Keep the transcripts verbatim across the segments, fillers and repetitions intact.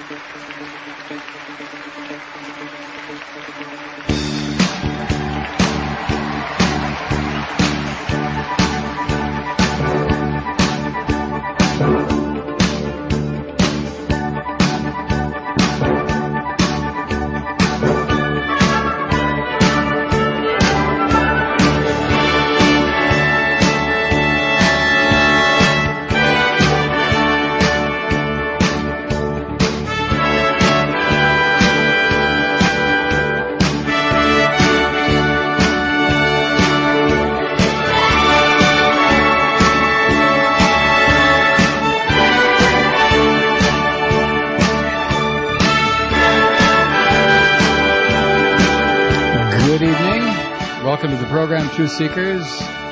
Welcome to the program, Truth Seekers.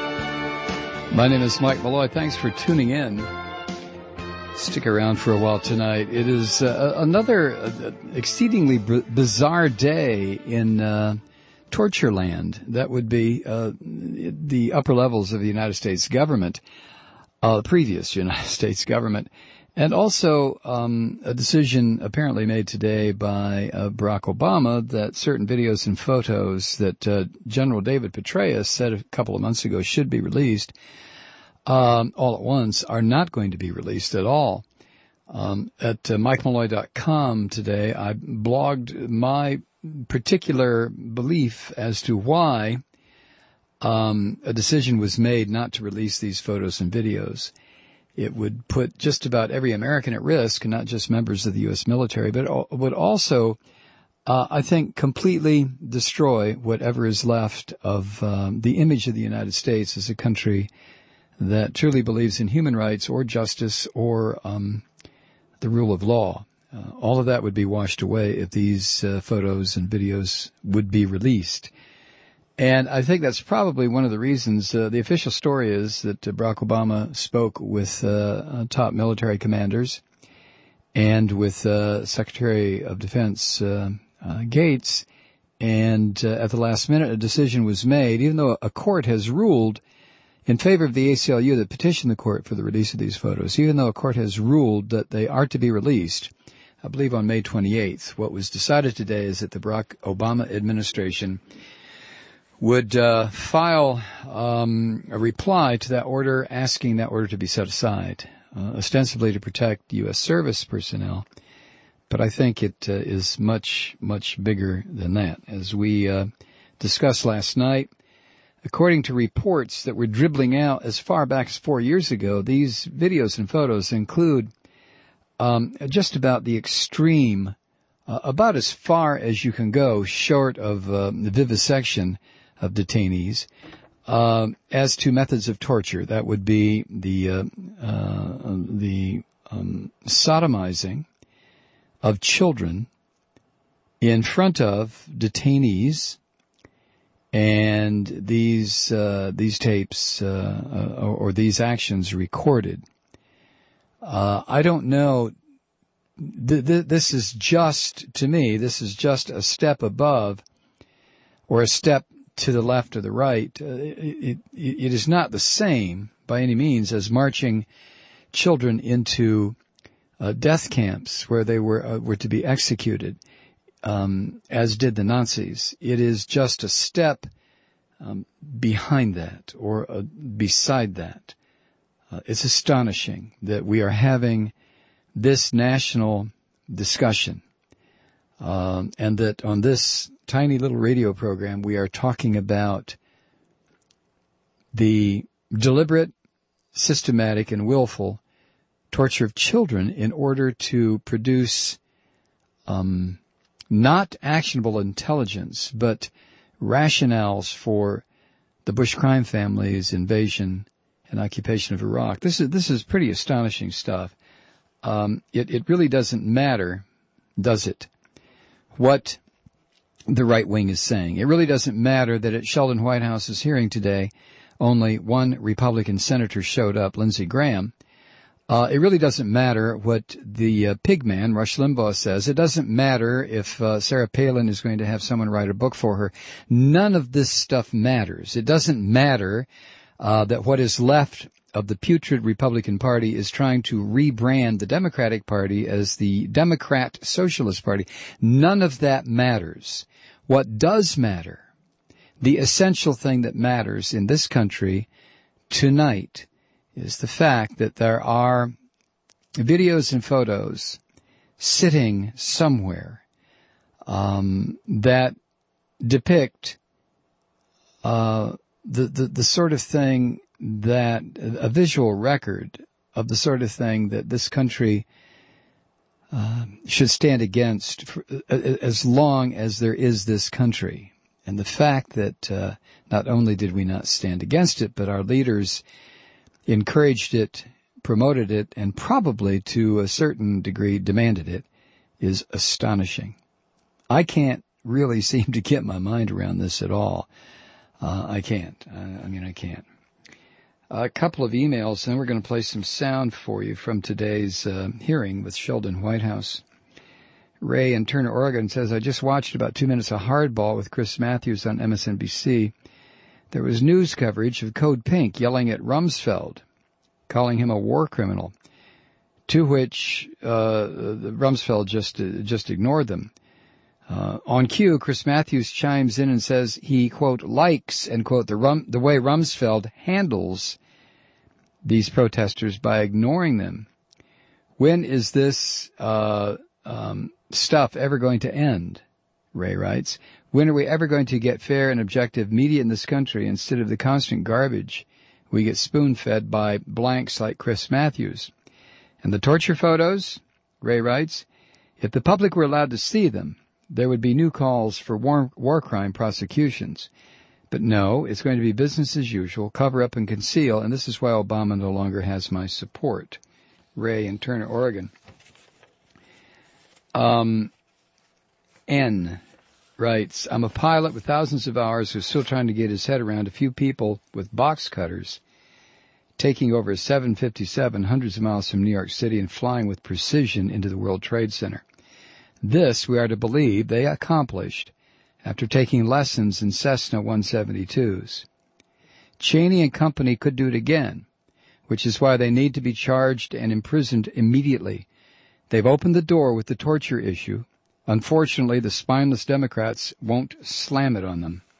My name is Mike Malloy. Thanks for tuning in. Stick around for a while tonight. It is uh, another uh, exceedingly b- bizarre day in uh, torture land. That would be uh, the upper levels of the United States government, uh, the previous United States government. And also um, a decision apparently made today by uh, Barack Obama that certain videos and photos that uh, General David Petraeus said a couple of months ago should be released um, all at once are not going to be released at all. Um, at uh, mike malloy dot com today, I blogged my particular belief as to why um, a decision was made not to release these photos and videos. It would put just about every American at risk, and not just members of the U S military, but it would also, uh, I think, completely destroy whatever is left of um, the image of the United States as a country that truly believes in human rights or justice or um, the rule of law. Uh, all of that would be washed away if these uh, photos and videos would be released. And I think that's probably one of the reasons. Uh, the official story is that uh, Barack Obama spoke with uh, uh, top military commanders and with uh, Secretary of Defense uh, uh, Gates, and uh, at the last minute a decision was made, even though a court has ruled in favor of the A C L U that petitioned the court for the release of these photos, even though a court has ruled that they are to be released, I believe on May twenty-eighth. What was decided today is that the Barack Obama administration would uh, file um, a reply to that order, asking that order to be set aside, uh, ostensibly to protect U S service personnel. But I think it uh, is much, much bigger than that. As we uh, discussed last night, according to reports that were dribbling out as far back as four years ago, these videos and photos include um, just about the extreme, uh, about as far as you can go short of uh, the vivisection of detainees. Uh, as to methods of torture, that would be the uh, uh, the um, sodomizing of children in front of detainees, and these uh, these tapes uh, uh, or, or these actions recorded. Uh, I don't know. Th- th- this is just, to me, this is just a step above, or a step to the left or the right. Uh, it, it, it is not the same by any means as marching children into uh, death camps where they were uh, were to be executed, um, as did the Nazis. It is just a step um, behind that, or uh, beside that. Uh, it's astonishing that we are having this national discussion, um, and that on this tiny little radio program we are talking about the deliberate, systematic, and willful torture of children in order to produce um, not actionable intelligence, but rationales for the Bush crime family's invasion and occupation of Iraq. This is this is pretty astonishing stuff. Um, it, it really doesn't matter, does it, what the right wing is saying. It really doesn't matter that at Sheldon Whitehouse's hearing today, only one Republican senator showed up, Lindsey Graham. Uh, it really doesn't matter what the uh, pig man, Rush Limbaugh, says. It doesn't matter if uh, Sarah Palin is going to have someone write a book for her. None of this stuff matters. It doesn't matter uh, that what is left of the putrid Republican Party is trying to rebrand the Democratic Party as the Democrat Socialist Party. None of that matters. What does matter, the essential thing that matters in this country tonight, is the fact that there are videos and photos sitting somewhere um, that depict uh, the, the the sort of thing that a visual record of the sort of thing that this country uh, should stand against for, uh, as long as there is this country. And the fact that uh, not only did we not stand against it, but our leaders encouraged it, promoted it, and probably to a certain degree demanded it, is astonishing. I can't really seem to get my mind around this at all. Uh, I can't. I, I mean, I can't. A couple of emails, and then we're going to play some sound for you from today's uh, hearing with Sheldon Whitehouse. Ray in Turner, Oregon says, I just watched about two minutes of Hardball with Chris Matthews on M S N B C. There was news coverage of Code Pink yelling at Rumsfeld, calling him a war criminal, to which uh, Rumsfeld just uh, just ignored them. Uh, on cue, Chris Matthews chimes in and says he, quote, likes, end quote, the, Rum, the way Rumsfeld handles these protesters by ignoring them. When is this uh, um, stuff ever going to end? Ray writes. When are we ever going to get fair and objective media in this country instead of the constant garbage we get spoon-fed by blanks like Chris Matthews? And the torture photos, Ray writes, if the public were allowed to see them, there would be new calls for war, war crime prosecutions. But no, it's going to be business as usual, cover up and conceal, and this is why Obama no longer has my support. Ray in Turner, Oregon. Um, N writes, I'm a pilot with thousands of hours who's still trying to get his head around a few people with box cutters taking over a seven fifty-seven hundreds of miles from New York City and flying with precision into the World Trade Center. This, we are to believe, they accomplished after taking lessons in Cessna one seventy-twos. Cheney and company could do it again, which is why they need to be charged and imprisoned immediately. They've opened the door with the torture issue. Unfortunately, the spineless Democrats won't slam it on them.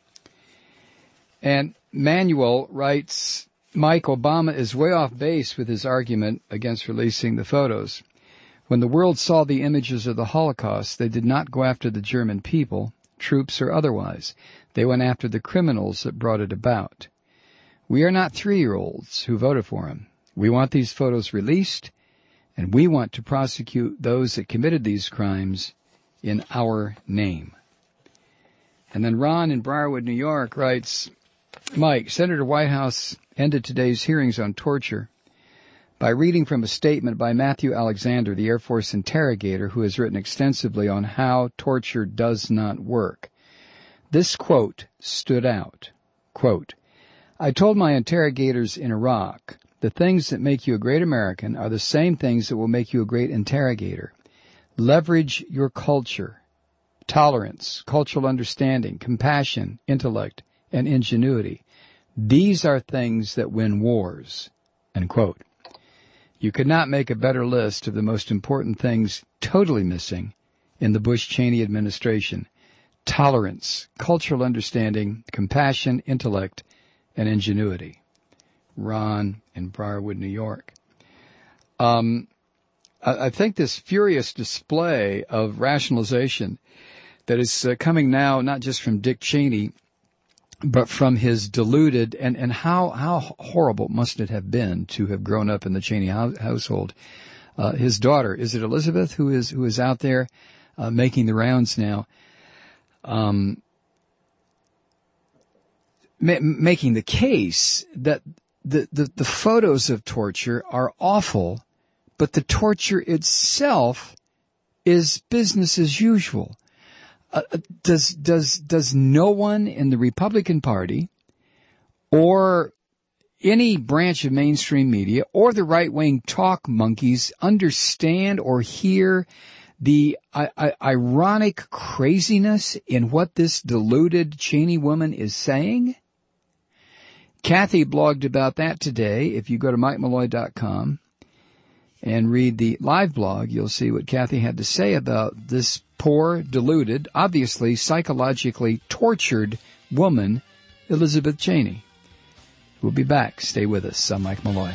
And Manuel writes, Mike, Obama is way off base with his argument against releasing the photos. When the world saw the images of the Holocaust, they did not go after the German people, troops or otherwise. They went after the criminals that brought it about. We are not three-year-olds who voted for him. We want these photos released, and we want to prosecute those that committed these crimes in our name. And then Ron in Briarwood, New York writes, Mike, Senator Whitehouse ended today's hearings on torture by reading from a statement by Matthew Alexander, the Air Force interrogator, who has written extensively on how torture does not work. This quote stood out. Quote, I told my interrogators in Iraq, the things that make you a great American are the same things that will make you a great interrogator. Leverage your culture, tolerance, cultural understanding, compassion, intellect, and ingenuity. These are things that win wars. End quote. You could not make a better list of the most important things totally missing in the Bush-Cheney administration. Tolerance, cultural understanding, compassion, intellect, and ingenuity. Ron in Briarwood, New York. Um, I, I think this furious display of rationalization that is uh, coming now not just from Dick Cheney, but from his deluded, and, and how, how horrible must it have been to have grown up in the Cheney household. Uh, his daughter, is it Elizabeth, who is, who is out there, uh, making the rounds now, um, ma- making the case that the, the, the photos of torture are awful, but the torture itself is business as usual. Uh, does does does no one in the Republican Party or any branch of mainstream media or the right-wing talk monkeys understand or hear the I, I, ironic craziness in what this deluded Cheney woman is saying? Kathy blogged about that today. If you go to mike malloy dot com and read the live blog, you'll see what Kathy had to say about this poor, deluded, obviously psychologically tortured woman, Elizabeth Cheney. We'll be back. Stay with us. I'm Mike Malloy.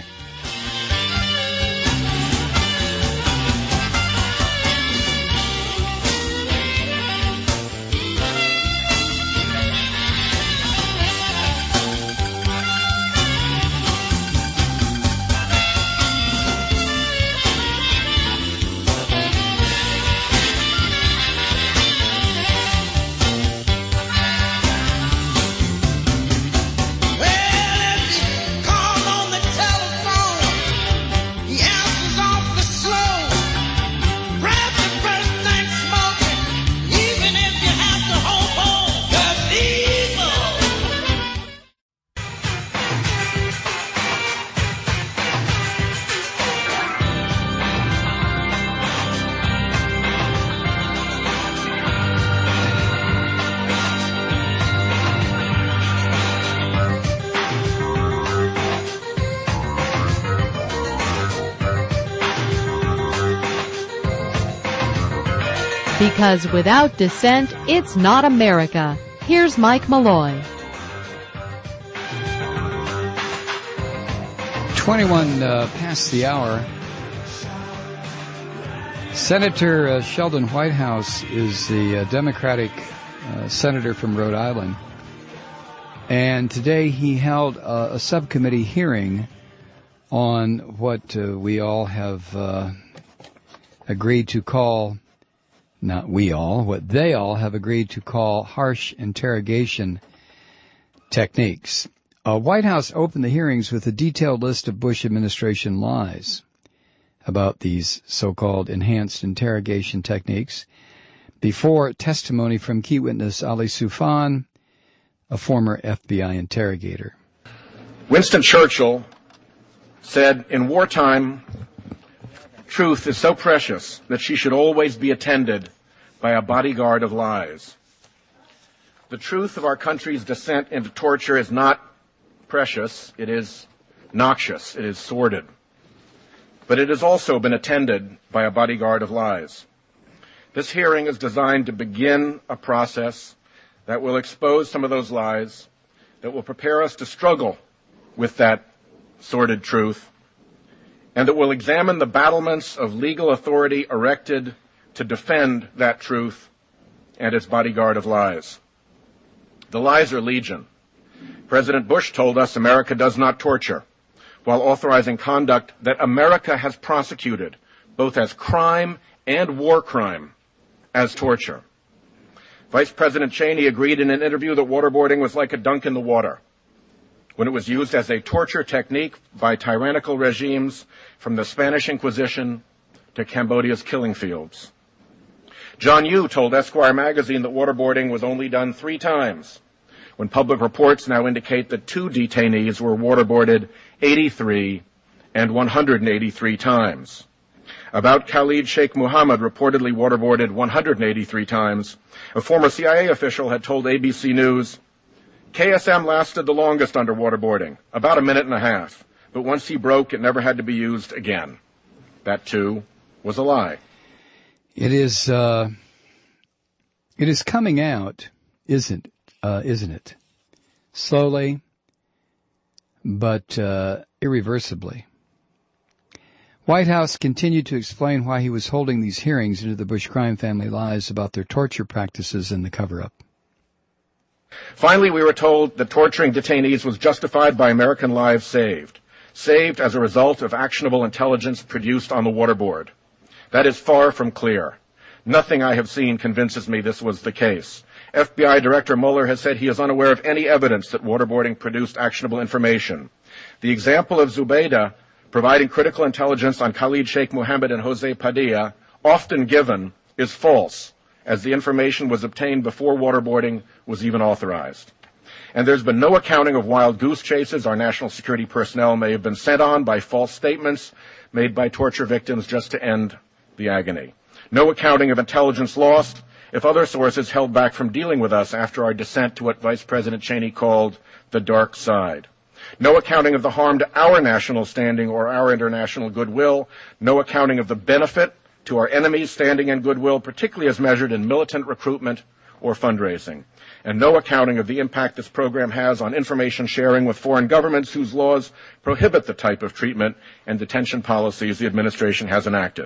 Because without dissent, it's not America. Here's Mike Malloy. twenty-one uh, past the hour. Senator uh, Sheldon Whitehouse is the uh, Democratic uh, senator from Rhode Island. And today he held uh, a subcommittee hearing on what uh, we all have uh, agreed to call Not we all, what they all have agreed to call harsh interrogation techniques. Uh, White House opened the hearings with a detailed list of Bush administration lies about these so-called enhanced interrogation techniques before testimony from key witness Ali Soufan, a former F B I interrogator. Winston Churchill said, in wartime, truth is so precious that she should always be attended by a bodyguard of lies. The truth of our country's descent into torture is not precious, it is noxious, it is sordid. But it has also been attended by a bodyguard of lies. This hearing is designed to begin a process that will expose some of those lies, that will prepare us to struggle with that sordid truth, and that will examine the battlements of legal authority erected to defend that truth and its bodyguard of lies. The lies are legion. President Bush told us America does not torture, while authorizing conduct that America has prosecuted, both as crime and war crime, as torture. Vice President Cheney agreed in an interview that waterboarding was like a dunk in the water, when it was used as a torture technique by tyrannical regimes from the Spanish Inquisition to Cambodia's killing fields. John Yoo told Esquire magazine that waterboarding was only done three times, when public reports now indicate that two detainees were waterboarded eighty-three and one hundred eighty-three times. About Khalid Sheikh Mohammed, reportedly waterboarded one hundred eighty-three times, a former C I A official had told A B C News, K S M lasted the longest under waterboarding, about a minute and a half, but once he broke, it never had to be used again. That, too, was a lie. It is, uh, it is coming out, isn't, uh, isn't it? Slowly, but, uh, irreversibly. White House continued to explain why he was holding these hearings into the Bush crime family lies about their torture practices and the cover-up. Finally, we were told that torturing detainees was justified by American lives saved, saved as a result of actionable intelligence produced on the waterboard. That is far from clear. Nothing I have seen convinces me this was the case. F B I Director Mueller has said he is unaware of any evidence that waterboarding produced actionable information. The example of Zubaydah providing critical intelligence on Khalid Sheikh Mohammed and Jose Padilla, often given, is false, as the information was obtained before waterboarding was even authorized. And there's been no accounting of wild goose chases our national security personnel may have been sent on by false statements made by torture victims just to end the agony. No accounting of intelligence lost if other sources held back from dealing with us after our descent to what Vice President Cheney called the dark side. No accounting of the harm to our national standing or our international goodwill. No accounting of the benefit to our enemies' standing and goodwill, particularly as measured in militant recruitment or fundraising. And no accounting of the impact this program has on information sharing with foreign governments whose laws prohibit the type of treatment and detention policies the administration has enacted.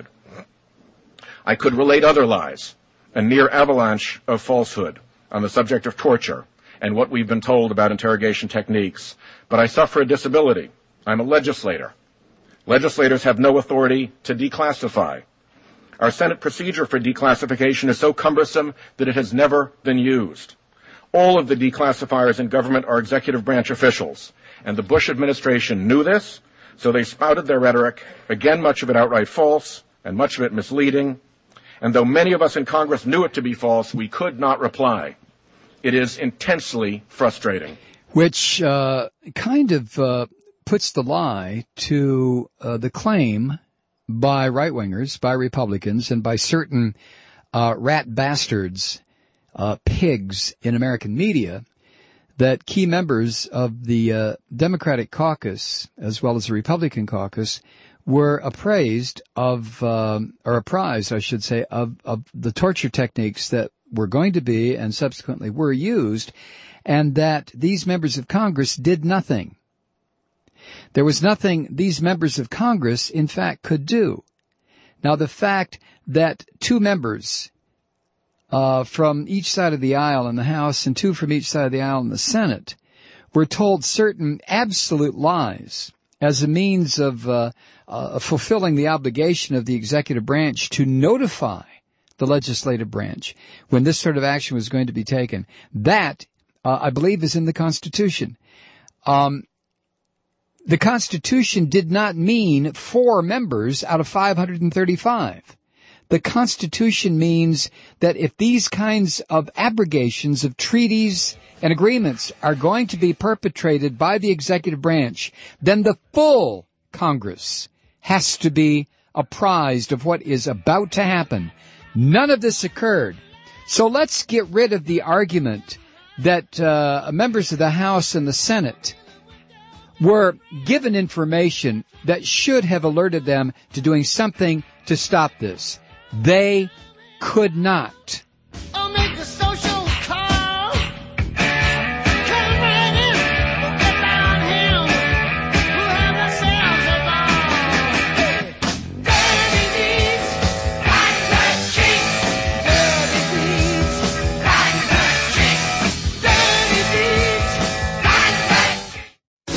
I could relate other lies, a near avalanche of falsehood on the subject of torture and what we've been told about interrogation techniques, but I suffer a disability. I'm a legislator. Legislators have no authority to declassify. Our Senate procedure for declassification is so cumbersome that it has never been used. All of the declassifiers in government are executive branch officials, and the Bush administration knew this, so they spouted their rhetoric, again much of it outright false, and much of it misleading. And though many of us in Congress knew it to be false, we could not reply. It is intensely frustrating. Which uh, kind of uh, puts the lie to uh, the claim by right-wingers, by Republicans, and by certain uh, rat bastards, uh, pigs in American media, that key members of the uh, Democratic caucus, as well as the Republican caucus, were appraised of, um, or apprised, I should say, of, of the torture techniques that were going to be and subsequently were used, and that these members of Congress did nothing. There was nothing these members of Congress, in fact, could do. Now, the fact that two members uh, from each side of the aisle in the House and two from each side of the aisle in the Senate were told certain absolute lies as a means of uh, uh, fulfilling the obligation of the executive branch to notify the legislative branch when this sort of action was going to be taken, that, uh, I believe, is in the Constitution. Um, the Constitution did not mean four members out of five hundred thirty-five. The Constitution means that if these kinds of abrogations of treaties and agreements are going to be perpetrated by the executive branch, then the full Congress has to be apprised of what is about to happen. None of this occurred. So let's get rid of the argument that uh, members of the House and the Senate were given information that should have alerted them to doing something to stop this. They could not. I'll make a social call. Come right in. We'll get down here. We'll have ourselves a ball. Dirty deeds, like the cheek. Dirty deeds, like the cheek. Dirty deeds, like the cheek.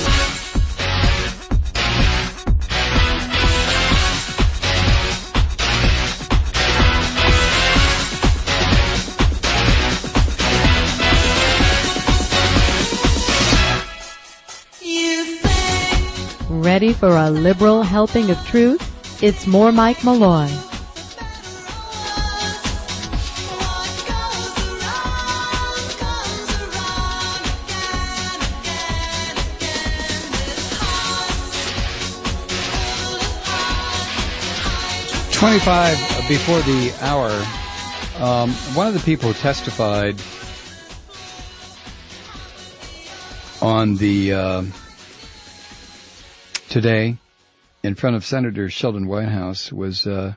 Ready for a liberal helping of truth? It's more Mike Malloy. twenty-five before the hour, um, one of the people who testified on the uh, today in front of Senator Sheldon Whitehouse was uh,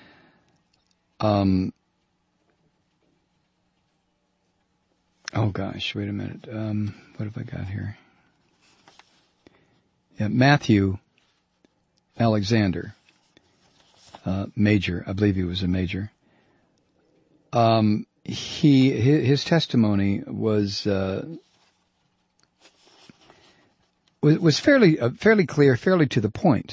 um, oh gosh, wait a minute. Um, what have I got here? Yeah, Matthew Alexander. Uh, major, I believe he was a major. Um, he, his, his testimony was, uh, was, was fairly, uh, fairly clear, fairly to the point.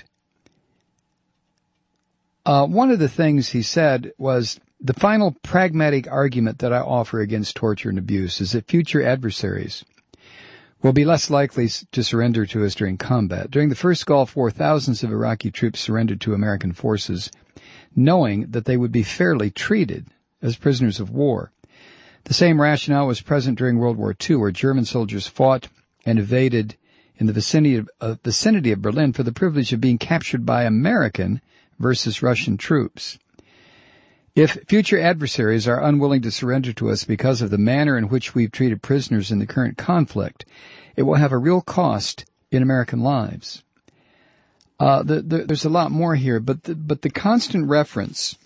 Uh, one of the things he said was, the final pragmatic argument that I offer against torture and abuse is that future adversaries will be less likely to surrender to us during combat. During the first Gulf War, thousands of Iraqi troops surrendered to American forces, knowing that they would be fairly treated as prisoners of war. The same rationale was present during World War Two, where German soldiers fought and evaded in the vicinity of, uh, vicinity of Berlin for the privilege of being captured by American versus Russian troops. If future adversaries are unwilling to surrender to us because of the manner in which we've treated prisoners in the current conflict, it will have a real cost in American lives. Uh, the, the, there's a lot more here, but the, but the constant reference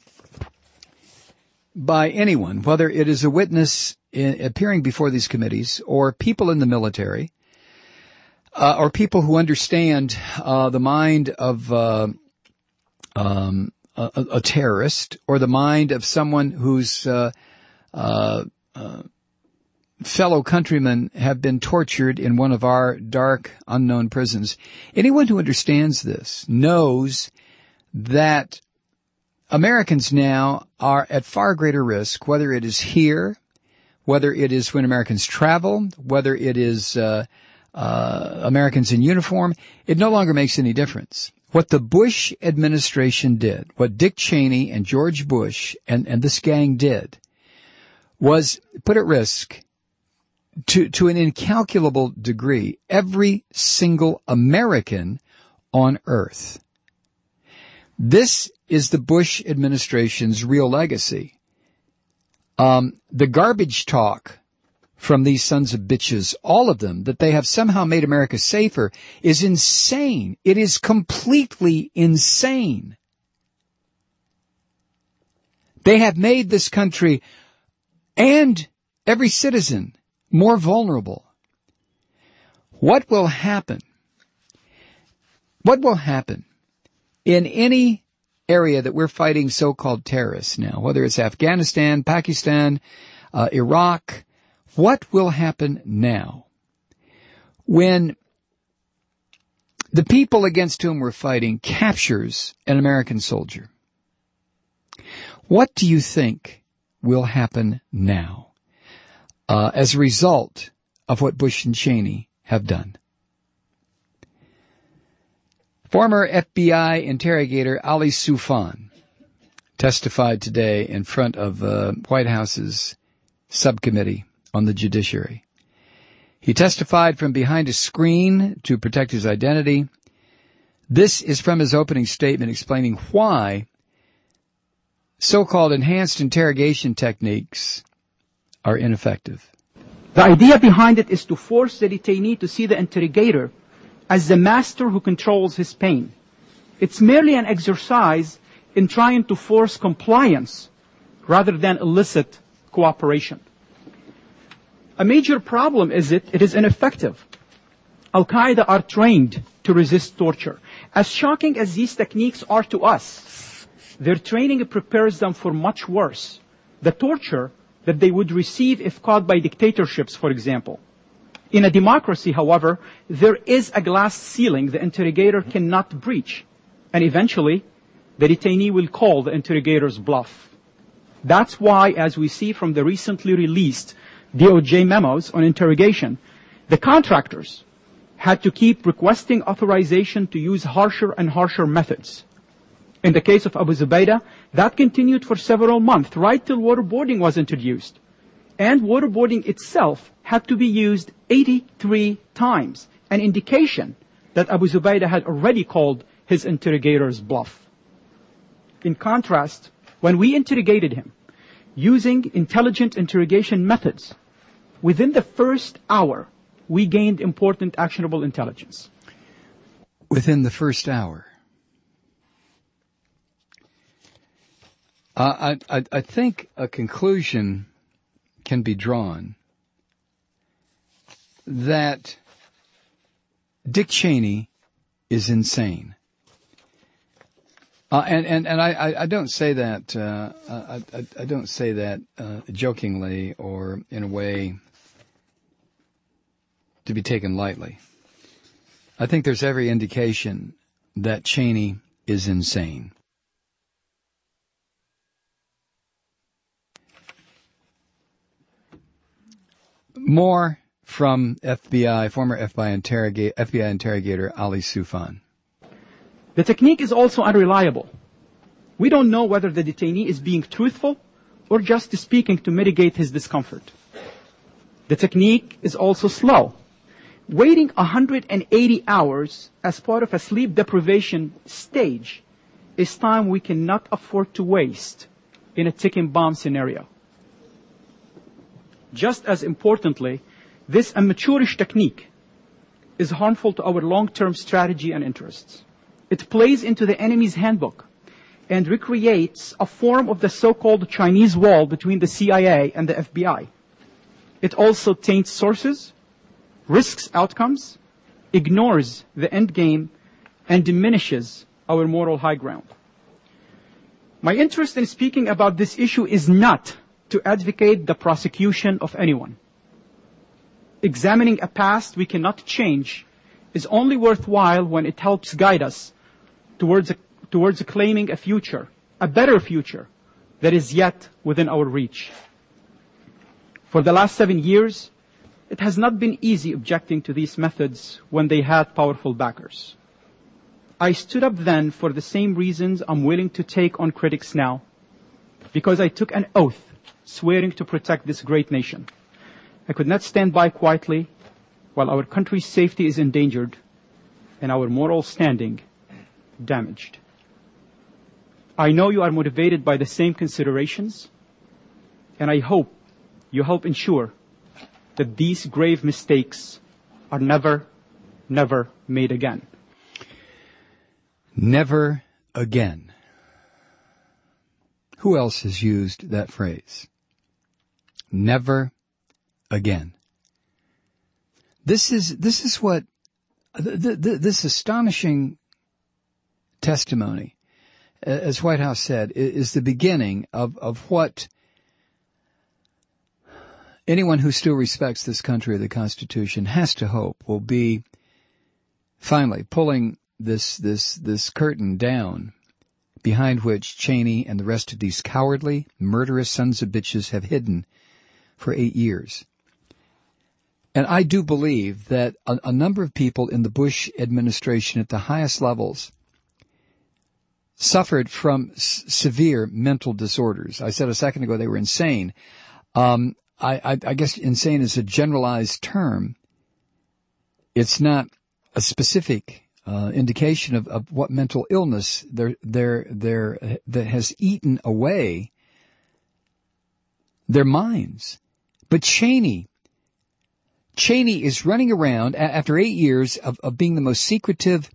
by anyone, whether it is a witness in, appearing before these committees or people in the military, uh, or people who understand uh, the mind of uh, um, a, a terrorist or the mind of someone whose uh, uh, uh, fellow countrymen have been tortured in one of our dark, unknown prisons. Anyone who understands this knows that Americans now are at far greater risk, whether it is here, whether it is when Americans travel, whether it is uh, uh, Americans in uniform. It no longer makes any difference. What the Bush administration did, what Dick Cheney and George Bush and, and this gang did, was put at risk to, to an incalculable degree every single American on earth. This is the Bush administration's real legacy. Um, the garbage talk from these sons of bitches, all of them, that they have somehow made America safer, is insane. It is completely insane. They have made this country and every citizen more vulnerable. What will happen? What will happen in any area that we're fighting so-called terrorists now, whether it's Afghanistan, Pakistan, uh, Iraq? What will happen now when the people against whom we're fighting captures an American soldier? What do you think will happen now uh, as a result of what Bush and Cheney have done? Former F B I interrogator Ali Soufan testified today in front of the White House's subcommittee on the judiciary. He testified from behind a screen to protect his identity. This is from his opening statement explaining why so-called enhanced interrogation techniques are ineffective. The idea behind it is to force the detainee to see the interrogator as the master who controls his pain. It's merely an exercise in trying to force compliance rather than elicit cooperation. A major problem is it, it is ineffective. Al-Qaeda are trained to resist torture. As shocking as these techniques are to us, their training prepares them for much worse. The torture that they would receive if caught by dictatorships, for example. In a democracy, however, there is a glass ceiling the interrogator cannot breach. And eventually, the detainee will call the interrogator's bluff. That's why, as we see from the recently released D O J memos on interrogation, the contractors had to keep requesting authorization to use harsher and harsher methods. In the case of Abu Zubaydah, that continued for several months, right till waterboarding was introduced. And waterboarding itself had to be used eighty-three times, an indication that Abu Zubaydah had already called his interrogator's bluff. In contrast, when we interrogated him using intelligent interrogation methods, within the first hour, we gained important actionable intelligence. Within the first hour. Uh, I, I, I think a conclusion can be drawn that Dick Cheney is insane. Uh, and, and, and I, I don't say that, uh, I, I, I don't say that, uh, jokingly or in a way to be taken lightly. I think there's every indication that Cheney is insane. More from F B I, former F B I, interrogate, F B I interrogator Ali Soufan. The technique is also unreliable. We don't know whether the detainee is being truthful or just speaking to mitigate his discomfort. The technique is also slow. Waiting one hundred eighty hours as part of a sleep deprivation stage is time we cannot afford to waste in a ticking bomb scenario. Just as importantly, this amateurish technique is harmful to our long-term strategy and interests. It plays into the enemy's handbook and recreates a form of the so-called Chinese wall between the C I A and the F B I. It also taints sources, risks outcomes, ignores the end game, and diminishes our moral high ground. My interest in speaking about this issue is not to advocate the prosecution of anyone. Examining a past we cannot change is only worthwhile when it helps guide us towards a, towards claiming a future, a better future, that is yet within our reach. For the last seven years, it has not been easy objecting to these methods when they had powerful backers. I stood up then for the same reasons I'm willing to take on critics now, because I took an oath swearing to protect this great nation. I could not stand by quietly while our country's safety is endangered and our moral standing damaged. I know you are motivated by the same considerations, and I hope you help ensure that these grave mistakes are never, never made again. Never again. Who else has used that phrase? Never again. This is, this is what, th- th- this astonishing testimony, as White House said, is the beginning of, of what anyone who still respects this country or the Constitution has to hope will be finally pulling this, this, this curtain down behind which Cheney and the rest of these cowardly, murderous sons of bitches have hidden for eight years. And I do believe that a, a number of people in the Bush administration at the highest levels suffered from s- severe mental disorders. I said a second ago they were insane. Um, I, I, I guess insane is a generalized term. It's not a specific uh, indication of, of what mental illness there, there, there, that has eaten away their minds. But Cheney, Cheney is running around after eight years of, of being the most secretive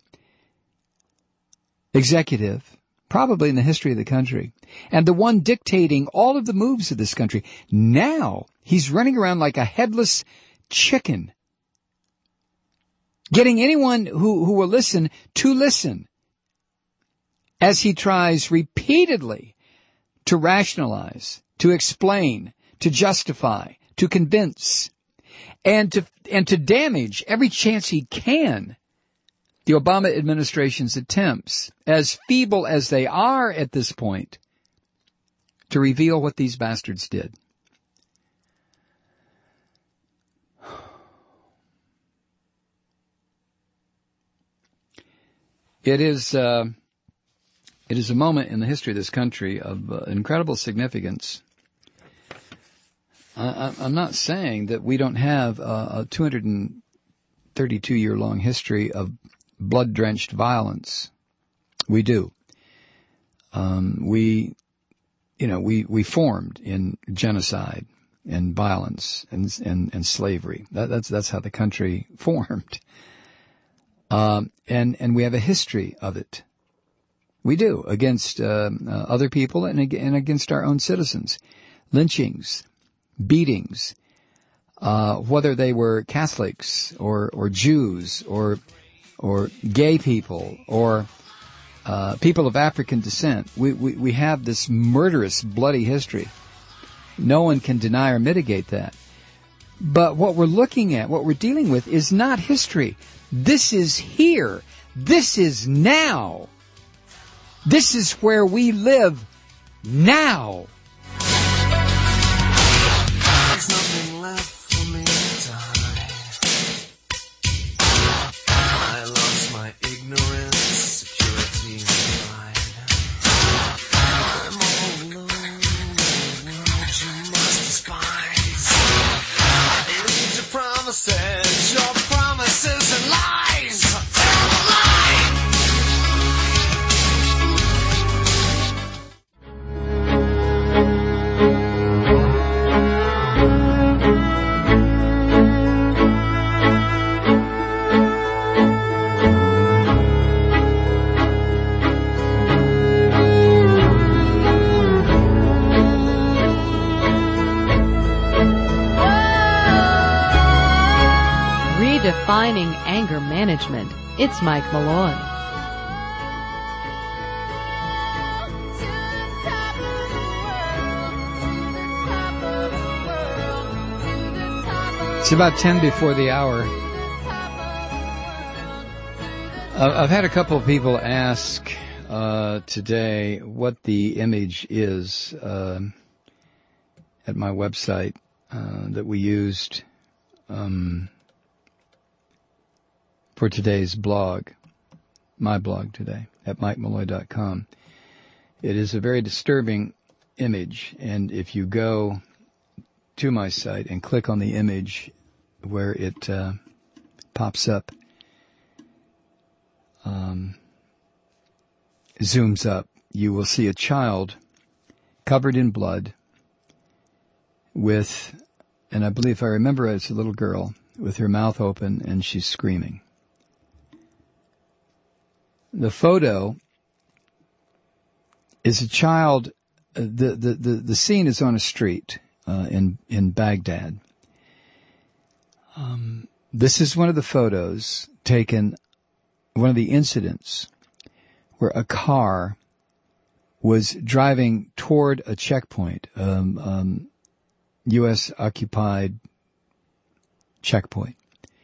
executive, probably in the history of the country, and the one dictating all of the moves of this country. Now he's running around like a headless chicken, getting anyone who, who will listen to listen as he tries repeatedly to rationalize, to explain, to justify, to convince, and to and to damage every chance he can the Obama administration's attempts, as feeble as they are at this point, to reveal what these bastards did. It is uh, it is a moment in the history of this country of uh, incredible significance. I, I'm not saying that we don't have a, a two hundred thirty-two year long history of blood-drenched violence. We do. Um, we, you know, we, we formed in genocide and violence and and, and slavery. That, that's that's how the country formed. Um, and and we have a history of it. We do, against uh, uh, other people and, and against our own citizens. Lynchings, beatings, uh, whether they were Catholics or, or Jews or, or gay people or, uh, people of African descent. We, we, we have this murderous, bloody history. No one can deny or mitigate that. But what we're looking at, what we're dealing with is not history. This is here. This is now. This is where we live now. There's nothing left for me to hide. I lost my ignorance, security, and pride. I'm all alone in a world you must despise. Read your promises, your promises and lies. Tell the lie. redefining anger management. It's Mike Malloy. It's about ten before the hour. Uh, I've had a couple of people ask uh, today what the image is uh, at my website uh, that we used um, for today's blog, my blog today, at mike malloy dot com. It is a very disturbing image, and if you go to my site and click on the image where it uh, pops up, um, zooms up, you will see a child covered in blood with, and I believe if I remember it's a little girl with her mouth open and she's screaming. The photo is a child, uh, the, the, the, the scene is on a street uh, in, in Baghdad. Um, this is one of the photos taken, one of the incidents where a car was driving toward a checkpoint, um, um, U S occupied checkpoint.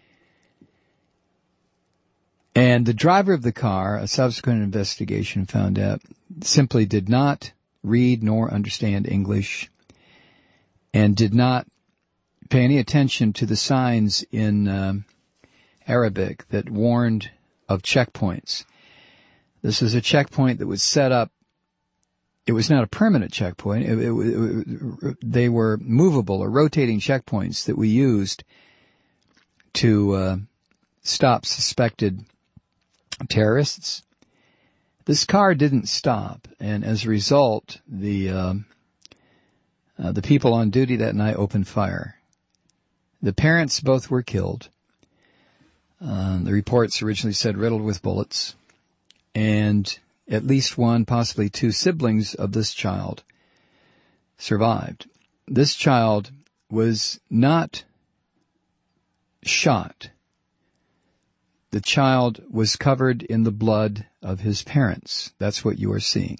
And the driver of the car, a subsequent investigation found out, simply did not read nor understand English and did not pay any attention to the signs in um, Arabic that warned of checkpoints. This is a checkpoint that was set up. It was not a permanent checkpoint. It, it, it, they were movable or rotating checkpoints that we used to uh, stop suspected terrorists. This car didn't stop, and as a result, the uh, uh, the people on duty that night opened fire. The parents both were killed. Uh, the reports originally said riddled with bullets, and at least one, possibly two siblings of this child survived. This child was not shot. The child was covered in the blood of his parents. That's what you are seeing.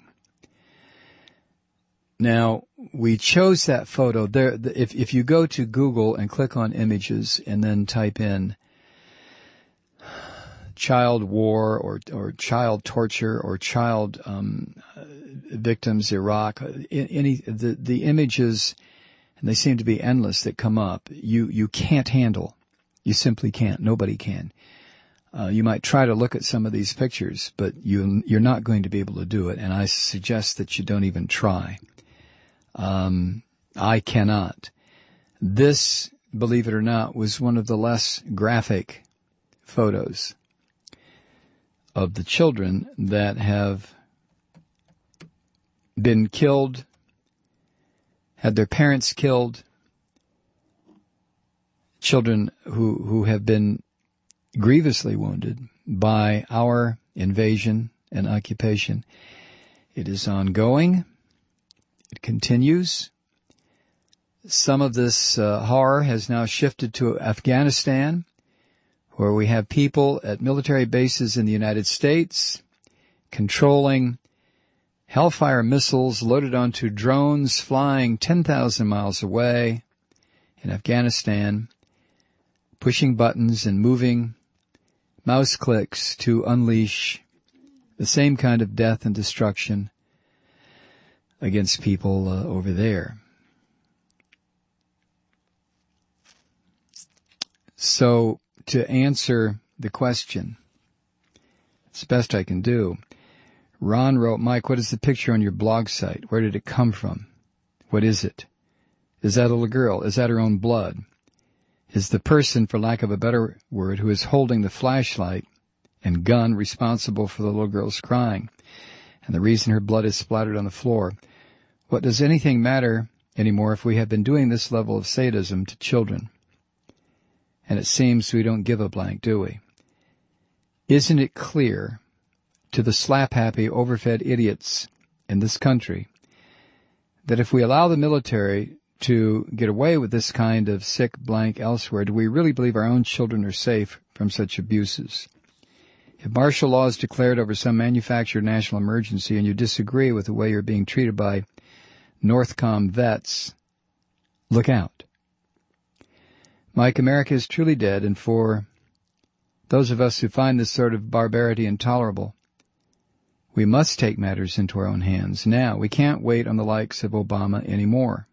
Now, we chose that photo. There, if, if you go to Google and click on images and then type in child war or, or child torture or child um, victims Iraq, any the, the images, and they seem to be endless that come up, you, you can't handle. You simply can't. Nobody can. Uh, you might try to look at some of these pictures, but you, you're not going to be able to do it, and I suggest that you don't even try. Um, I cannot. This, believe it or not, was one of the less graphic photos of the children that have been killed, had their parents killed, children who, who have been grievously wounded by our invasion and occupation. It is ongoing. It continues. Some of this uh, horror has now shifted to Afghanistan, where we have people at military bases in the United States controlling Hellfire missiles loaded onto drones flying ten thousand miles away in Afghanistan, pushing buttons and moving mouse clicks to unleash the same kind of death and destruction against people uh, over there. So, to answer the question, it's the best I can do. Ron wrote, Mike, what is the picture on your blog site? Where did it come from? What is it? Is that a little girl? Is that her own blood? Is the person, for lack of a better word, who is holding the flashlight and gun responsible for the little girl's crying and the reason her blood is splattered on the floor? What does anything matter anymore if we have been doing this level of sadism to children? And it seems we don't give a blank, do we? Isn't it clear to the slap-happy, overfed idiots in this country that if we allow the military to get away with this kind of sick blank elsewhere, do we really believe our own children are safe from such abuses? If martial law is declared over some manufactured national emergency and you disagree with the way you're being treated by Northcom vets, look out. Mike, America is truly dead, and for those of us who find this sort of barbarity intolerable, we must take matters into our own hands. Now, we can't wait on the likes of Obama anymore.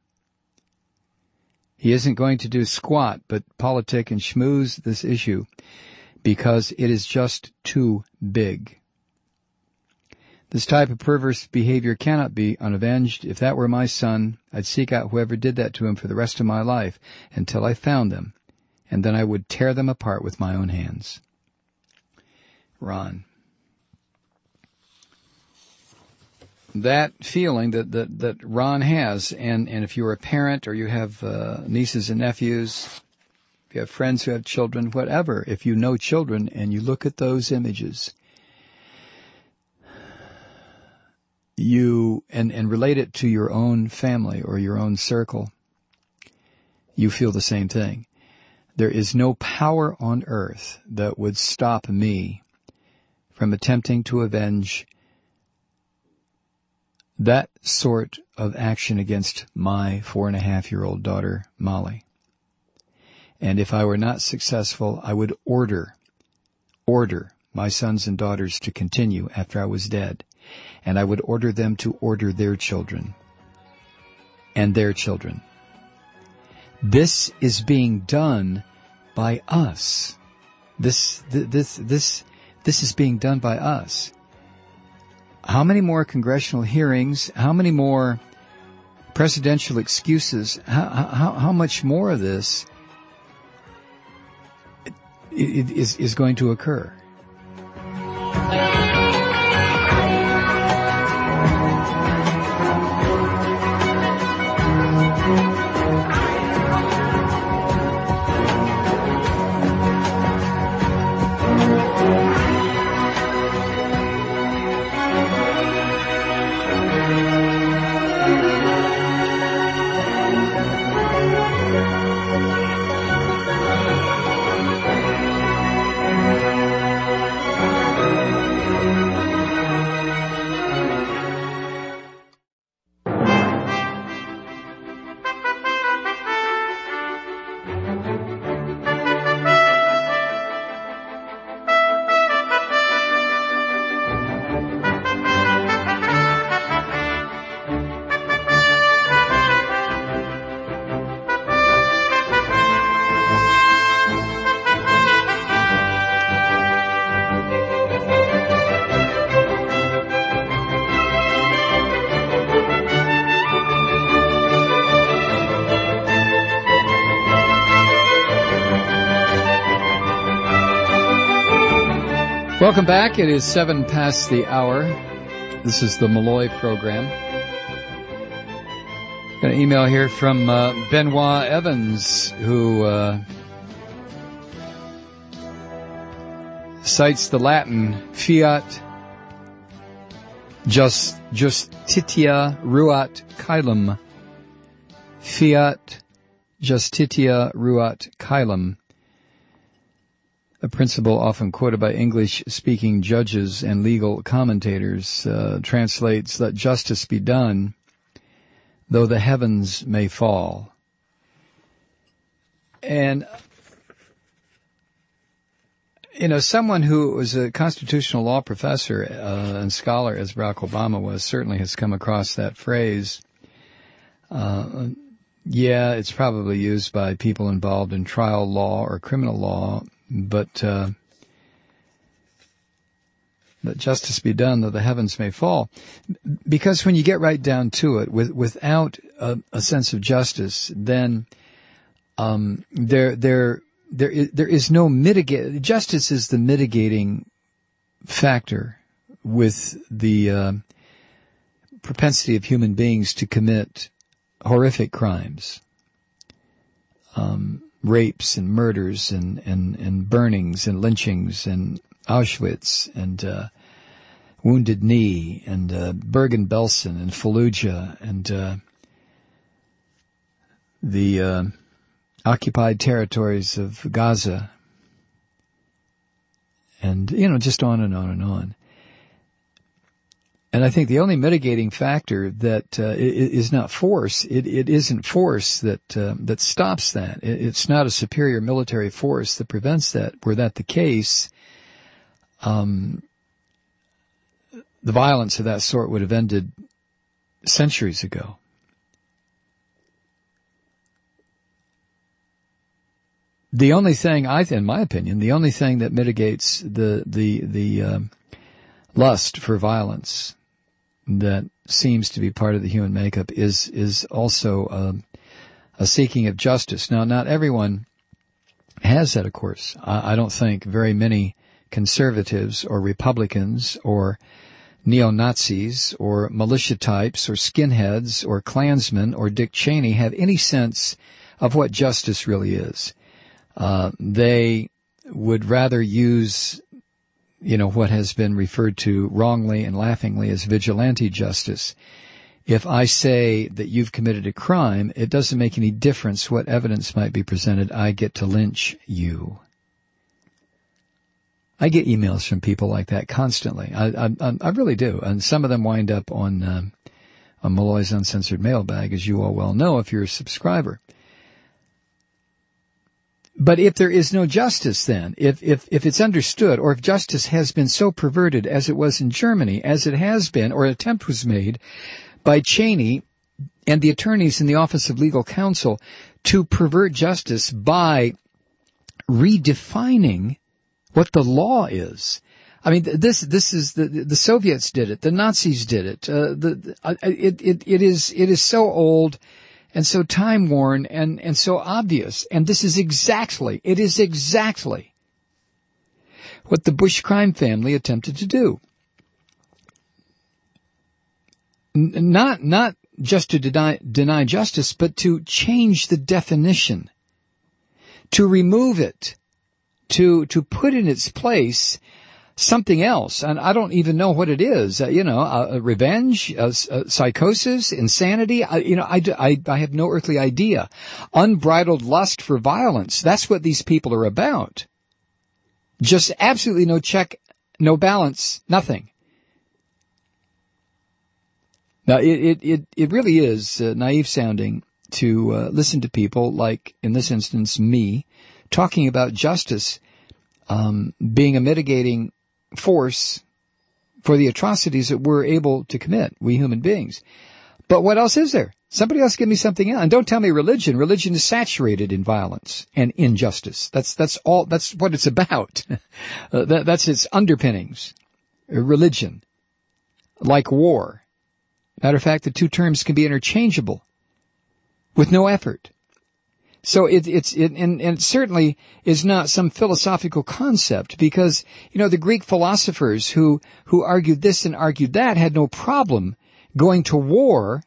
He isn't going to do squat but politic and schmooze this issue because it is just too big. This type of perverse behavior cannot be unavenged. If that were my son, I'd seek out whoever did that to him for the rest of my life until I found them, and then I would tear them apart with my own hands. Ron. That feeling that, that, that Ron has, and, and if you're a parent or you have uh, nieces and nephews, if you have friends who have children, whatever, if you know children and you look at those images, you and, and relate it to your own family or your own circle, you feel the same thing. There is no power on earth that would stop me from attempting to avenge that sort of action against my four and a half year old daughter, Molly. And if I were not successful, I would order, order my sons and daughters to continue after I was dead. And I would order them to order their children and their children. This is being done by us. This, this, this, this is being done by us. How many more congressional hearings? How many more presidential excuses? How, how, how much more of this is, is going to occur? Welcome back. It is seven past the hour. This is the Malloy program. Got an email here from uh, Benoit Evans, who uh, cites the Latin fiat just justitia ruat caelum. Fiat justitia ruat caelum. A principle often quoted by English-speaking judges and legal commentators, uh, translates, let justice be done, though the heavens may fall. And, you know, someone who was a constitutional law professor uh, and scholar, as Barack Obama was, certainly has come across that phrase. Uh, yeah, it's probably used by people involved in trial law or criminal law, But, uh, let justice be done, though the heavens may fall. Because when you get right down to it, with, without a, a sense of justice, then, um, there, there, there is, there is no mitigate, justice is the mitigating factor with the, uh, propensity of human beings to commit horrific crimes. Um, rapes and murders and, and, and burnings and lynchings and Auschwitz and uh, Wounded Knee and uh, Bergen-Belsen and Fallujah and uh, the uh, occupied territories of Gaza, and, you know, just on and on and on. And I think the only mitigating factor that uh, is not force. It, it isn't force that uh, that stops that. It, it's not a superior military force that prevents that. Were that the case, um, the violence of that sort would have ended centuries ago. The only thing, I, in my opinion, the only thing that mitigates the the the um, lust for violence that seems to be part of the human makeup is is also um, a seeking of justice. Now, not everyone has that, of course. I, I don't think very many conservatives or Republicans or neo-Nazis or militia types or skinheads or Klansmen or Dick Cheney have any sense of what justice really is. Uh, they would rather use, you know, what has been referred to wrongly and laughingly as vigilante justice. If I say that you've committed a crime, it doesn't make any difference what evidence might be presented. I get to lynch you. I get emails from people like that constantly. I, I, I really do. And some of them wind up on, um, on Malloy's Uncensored Mailbag, as you all well know if you're a subscriber. But if there is no justice then, if, if, if it's understood, or if justice has been so perverted as it was in Germany, as it has been, or an attempt was made by Cheney and the attorneys in the Office of Legal Counsel to pervert justice by redefining what the law is. I mean, this, this is, the, the Soviets did it, the Nazis did it, uh, the, uh, it, it, it is, it is so old and so time-worn and, and so obvious. And this is exactly, it is exactly what the Bush crime family attempted to do. N- not, not just to deny, deny justice, but to change the definition, to remove it, to, to put in its place something else, and I don't even know what it is. Uh, you know, uh, revenge, uh, uh, psychosis, insanity. I, you know, I, I, I have no earthly idea. Unbridled lust for violence. That's what these people are about. Just absolutely no check, no balance, nothing. Now, it it it, it really is uh, naive sounding to uh, listen to people like, in this instance, me, talking about justice um, being a mitigating force for the atrocities that we're able to commit, we human beings. But what else is there? Somebody else give me something else. And don't tell me religion. Religion is saturated in violence and injustice. That's, that's all, that's what it's about. uh, that, that's its underpinnings. Uh, religion. Like war. Matter of fact, the two terms can be interchangeable with no effort. So it, it's, it, and, and it certainly is not some philosophical concept because, you know, the Greek philosophers who, who argued this and argued that had no problem going to war.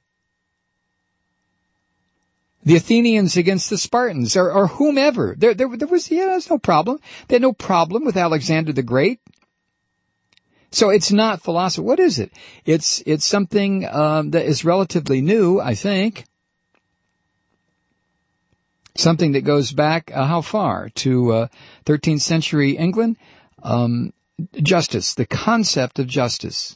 The Athenians against the Spartans or, or whomever. There, there, there was, yeah, there's no problem. They had no problem with Alexander the Great. So it's not philosophy. What is it? It's, it's something, um, that is relatively new, I think. Something that goes back, uh, how far? To, uh, thirteenth century England? Um, justice, the concept of justice.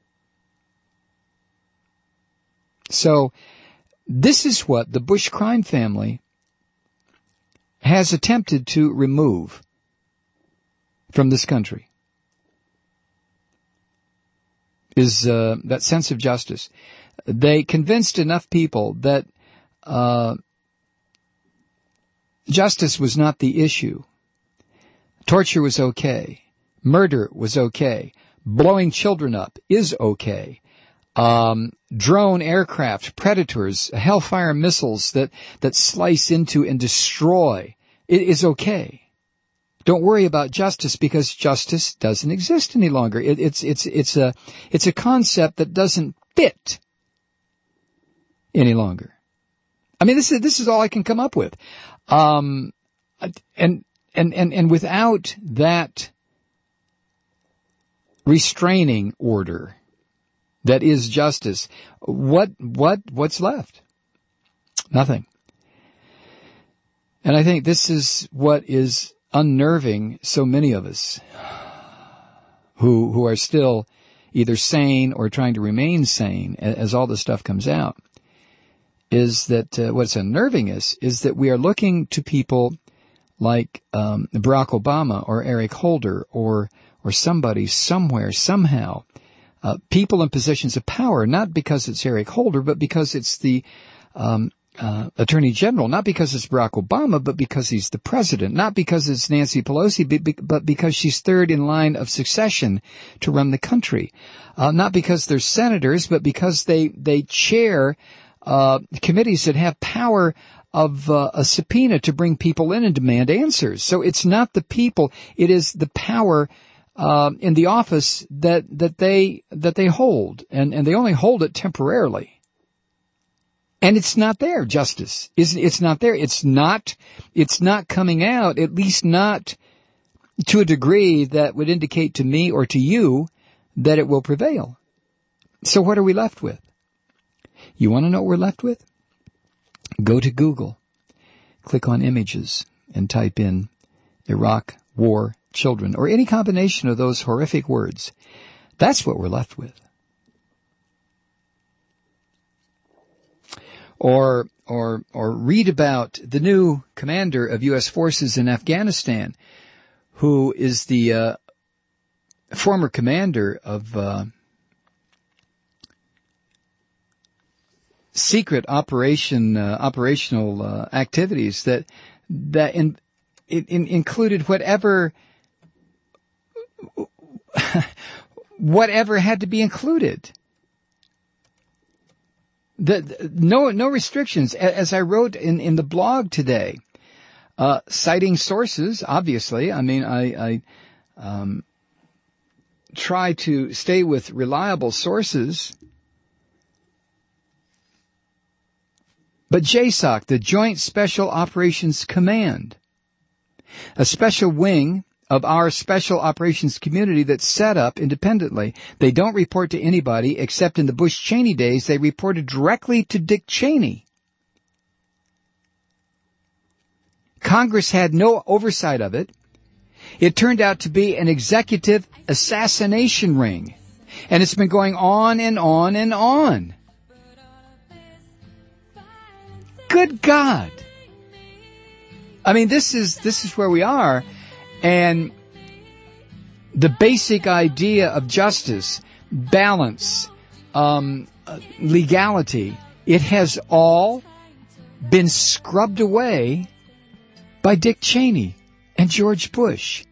So, this is what the Bush crime family has attempted to remove from this country. Is, uh, that sense of justice. They convinced enough people that, uh, justice was not the issue. Torture was okay. Murder was okay. Blowing children up is okay. Um, drone aircraft, predators, hellfire missiles that, that slice into and destroy, it is okay. Don't worry about justice because justice doesn't exist any longer. It, it's, it's, it's a, it's a concept that doesn't fit any longer. I mean, this is, this is all I can come up with. Um, and, and, and, and without that restraining order that is justice, what, what, what's left? Nothing. And I think this is what is unnerving so many of us who who are still either sane or trying to remain sane as all this stuff comes out, is that uh, what's unnerving us is that we are looking to people like um, Barack Obama or Eric Holder or or somebody somewhere, somehow, uh, people in positions of power, not because it's Eric Holder, but because it's the um, uh, Attorney General, not because it's Barack Obama, but because he's the president, not because it's Nancy Pelosi, but because she's third in line of succession to run the country, uh, not because they're senators, but because they they chair uh committees that have power of uh, a subpoena to bring people in and demand answers. So it's not the people, it is the power uh, in the office that that they that they hold, and and they only hold it temporarily. And it's not there, justice. It's, it's not there. It's not, it's not coming out, at least not to a degree that would indicate to me or to you that it will prevail. So what are we left with? You want to know what we're left with? Go to Google, click on images, and type in Iraq war children, or any combination of those horrific words. That's what we're left with. Or, or, or read about the new commander of U S forces in Afghanistan, who is the uh, former commander of uh, secret operation, uh, operational uh, activities that that in, in, included whatever whatever had to be included. The, no, no restrictions. As I wrote in, in the blog today, uh, citing sources, obviously. I mean, I, I, um, try to stay with reliable sources. But J SOC, the Joint Special Operations Command, a special wing of our special operations community that's set up independently. They don't report to anybody, except in the Bush-Cheney days, they reported directly to Dick Cheney. Congress had no oversight of it. It turned out to be an executive assassination ring. And it's been going on and on and on. Good God. I mean, this is, this is where we are. And the basic idea of justice, balance, um, legality, it has all been scrubbed away by Dick Cheney and George Bush.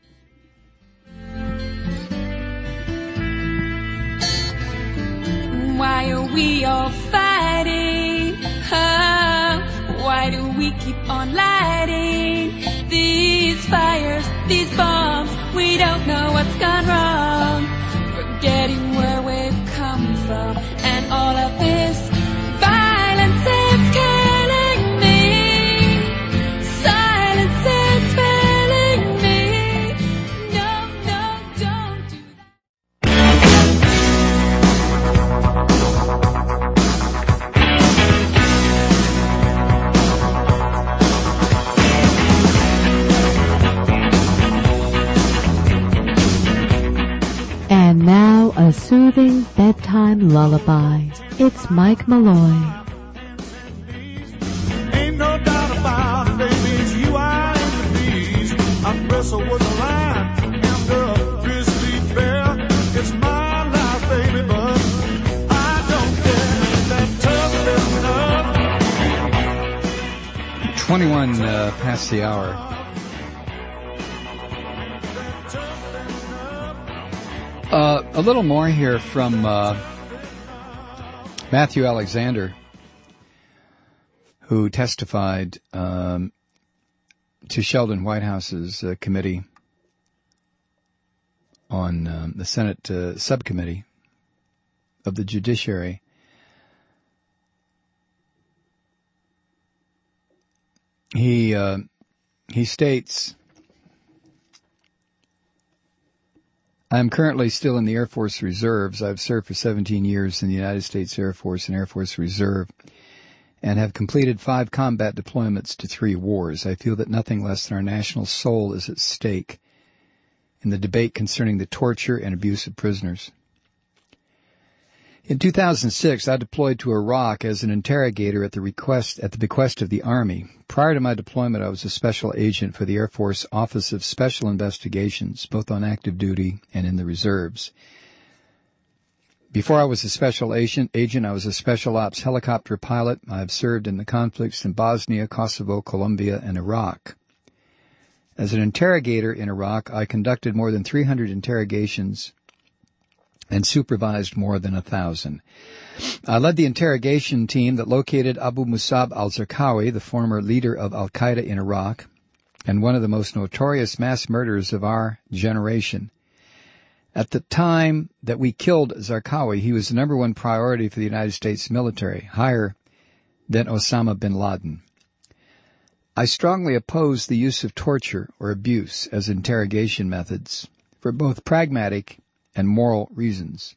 Why are we all fighting? Huh? Why do we keep on lighting these fires, these bombs? We don't know what's gone wrong. Forgetting where we've come from, and all of this violence is killing me. Silence is failing me. No, no, don't do And now a soothing bedtime lullaby. It's Mike Malloy. Ain't no doubt about it, baby, it's you I aim to please. I wrestle with the lion and the grizzly bear. It's my life, baby, but I don't care. That tough enough. twenty-one uh, past the hour. Uh, a little more here from uh, Matthew Alexander, who testified um, to Sheldon Whitehouse's uh, committee on um, the Senate uh, subcommittee of the Judiciary. He uh, he states, I am currently still in the Air Force Reserves. I've served for seventeen years in the United States Air Force and Air Force Reserve. and have completed five combat deployments to three wars. I feel that nothing less than our national soul is at stake in the debate concerning the torture and abuse of prisoners. In two thousand six, I deployed to Iraq as an interrogator at the request at the bequest of the Army. Prior to my deployment, I was a special agent for the Air Force Office of Special Investigations, both on active duty and in the reserves. Before I was a special agent, agent, I was a special ops helicopter pilot. I have served in the conflicts in Bosnia, Kosovo, Colombia, and Iraq. As an interrogator in Iraq, I conducted more than three hundred interrogations and supervised more than a thousand. I led the interrogation team that located Abu Musab al-Zarqawi, the former leader of al-Qaeda in Iraq, and one of the most notorious mass murderers of our generation. At the time that we killed Zarqawi, he was the number one priority for the United States military, higher than Osama bin Laden. I strongly oppose the use of torture or abuse as interrogation methods for both pragmatic and moral reasons.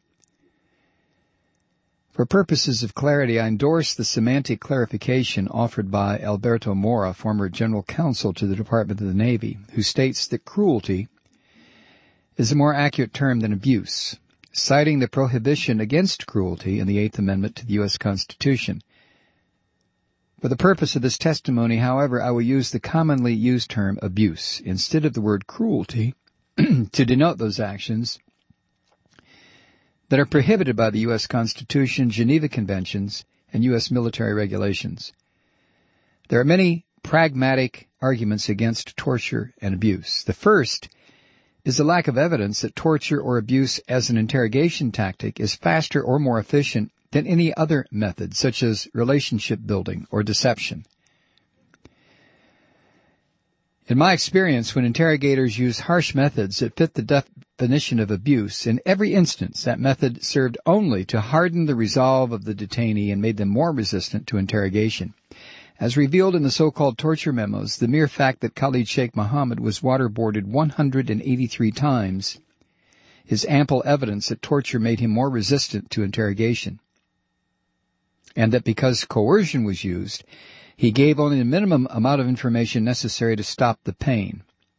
For purposes of clarity, I endorse the semantic clarification offered by Alberto Mora, former General Counsel to the Department of the Navy, who states that cruelty is a more accurate term than abuse, citing the prohibition against cruelty in the Eighth Amendment to the U S Constitution. For the purpose of this testimony, however, I will use the commonly used term abuse instead of the word cruelty to denote those actions that are prohibited by the U S Constitution, Geneva Conventions, and U S military regulations. There are many pragmatic arguments against torture and abuse. The first is the lack of evidence that torture or abuse as an interrogation tactic is faster or more efficient than any other method, such as relationship building or deception. In my experience, when interrogators use harsh methods that fit the definition of abuse, in every instance that method served only to harden the resolve of the detainee and made them more resistant to interrogation. As revealed in the so-called torture memos, the mere fact that Khalid Sheikh Mohammed was waterboarded one hundred eighty-three times is ample evidence that torture made him more resistant to interrogation, and that because coercion was used, he gave only the minimum amount of information necessary to stop the pain.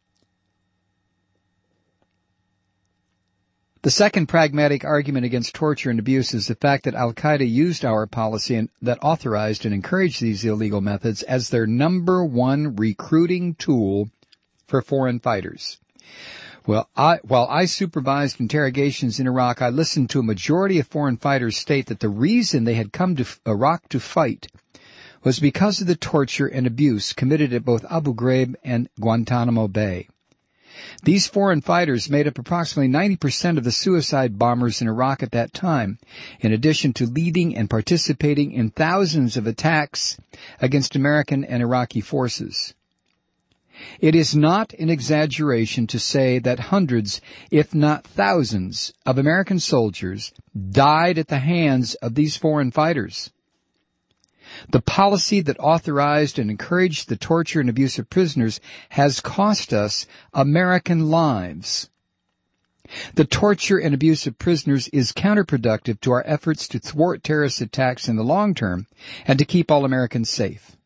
The second pragmatic argument against torture and abuse is the fact that al-Qaeda used our policy and that authorized and encouraged these illegal methods as their number one recruiting tool for foreign fighters. Well, I, while I supervised interrogations in Iraq, I listened to a majority of foreign fighters state that the reason they had come to Iraq to fight was because of the torture and abuse committed at both Abu Ghraib and Guantanamo Bay. These foreign fighters made up approximately ninety percent of the suicide bombers in Iraq at that time, in addition to leading and participating in thousands of attacks against American and Iraqi forces. It is not an exaggeration to say that hundreds, if not thousands, of American soldiers died at the hands of these foreign fighters. The policy that authorized and encouraged the torture and abuse of prisoners has cost us American lives. The torture and abuse of prisoners is counterproductive to our efforts to thwart terrorist attacks in the long term and to keep all Americans safe.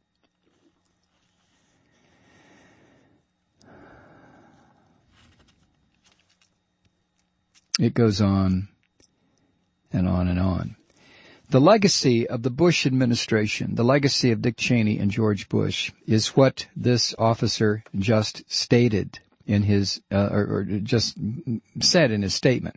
It goes on and on and on. The legacy of the Bush administration, the legacy of Dick Cheney and George Bush, is what this officer just stated in his, uh, or, or just said in his statement.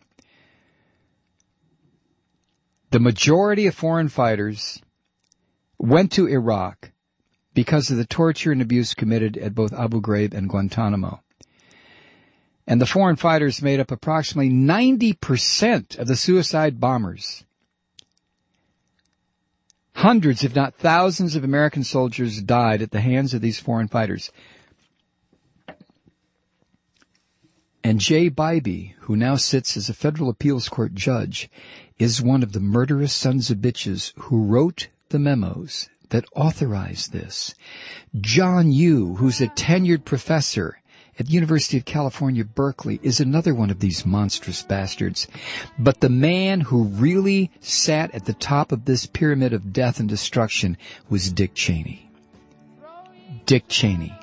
The majority of foreign fighters went to Iraq because of the torture and abuse committed at both Abu Ghraib and Guantanamo. And the foreign fighters made up approximately ninety percent of the suicide bombers. Hundreds, if not thousands, of American soldiers died at the hands of these foreign fighters. And Jay Bybee, who now sits as a federal appeals court judge, is one of the murderous sons of bitches who wrote the memos that authorized this. John Yoo, who's a tenured professor at the University of California, Berkeley, is another one of these monstrous bastards. But the man who really sat at the top of this pyramid of death and destruction was Dick Cheney. Dick Cheney.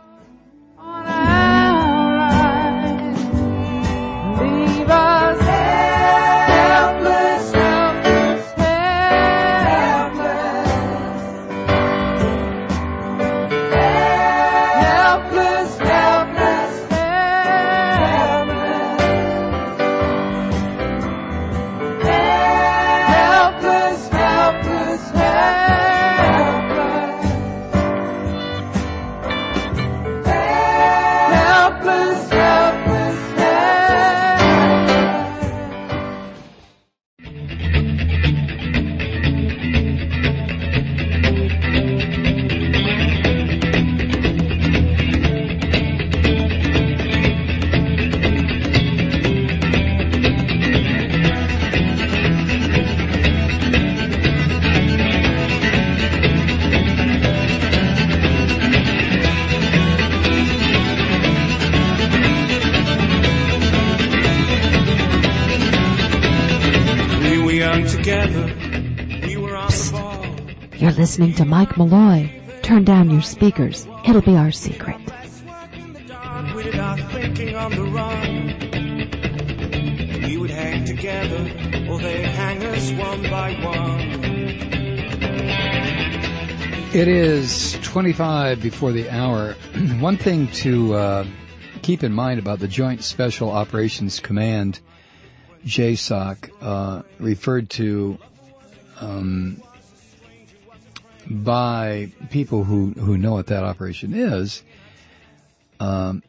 Leave us helpless, helpless, helpless, helpless, helpless, helpless, helpless, helpless, helpless, helpless, helpless. We were young together. We were on the ball. You're listening to Mike Malloy. Turn down your speakers. It'll be our secret. In the dark, we did our thinking on the run. We would hang together, or they'd hang us one by one. It is twenty-five before the hour. One thing to uh, keep in mind about the Joint Special Operations Command, J SOC, uh, referred to um, by people who, who know what that operation is, um,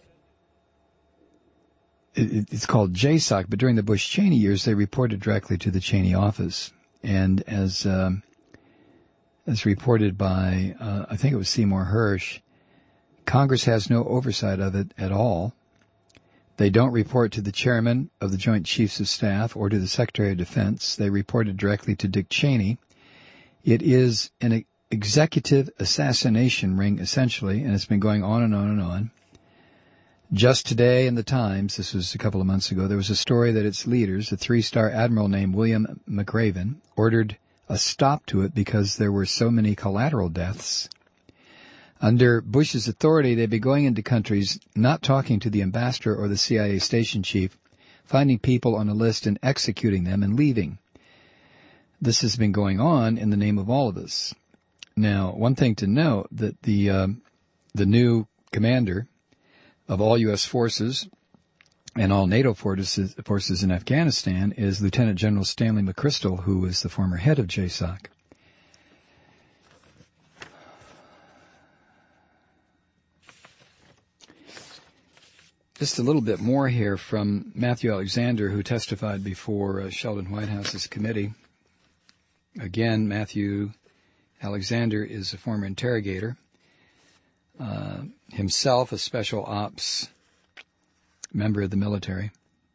it, it's called J SOC, but during the Bush-Cheney years, they reported directly to the Cheney office. And as um, as reported by, uh, I think it was Seymour Hersh, Congress has no oversight of it at all. They don't report to the chairman of the Joint Chiefs of Staff or to the Secretary of Defense. They reported directly to Dick Cheney. It is an executive assassination ring, essentially, and it's been going on and on and on. Just today in the Times, this was a couple of months ago, there was a story that its leaders, a three-star admiral named William McRaven, ordered a stop to it because there were so many collateral deaths. Under Bush's authority, they'd be going into countries, not talking to the ambassador or the C I A station chief, finding people on a list and executing them and leaving. This has been going on in the name of all of us. Now, one thing to note, that the um, the new commander of all U S forces and all NATO forces, forces in Afghanistan is Lieutenant General Stanley McChrystal, who was the former head of J SOC. Just a little bit more here from Matthew Alexander, who testified before uh, Sheldon Whitehouse's committee. Again, Matthew Alexander is a former interrogator, uh, himself a special ops member of the military.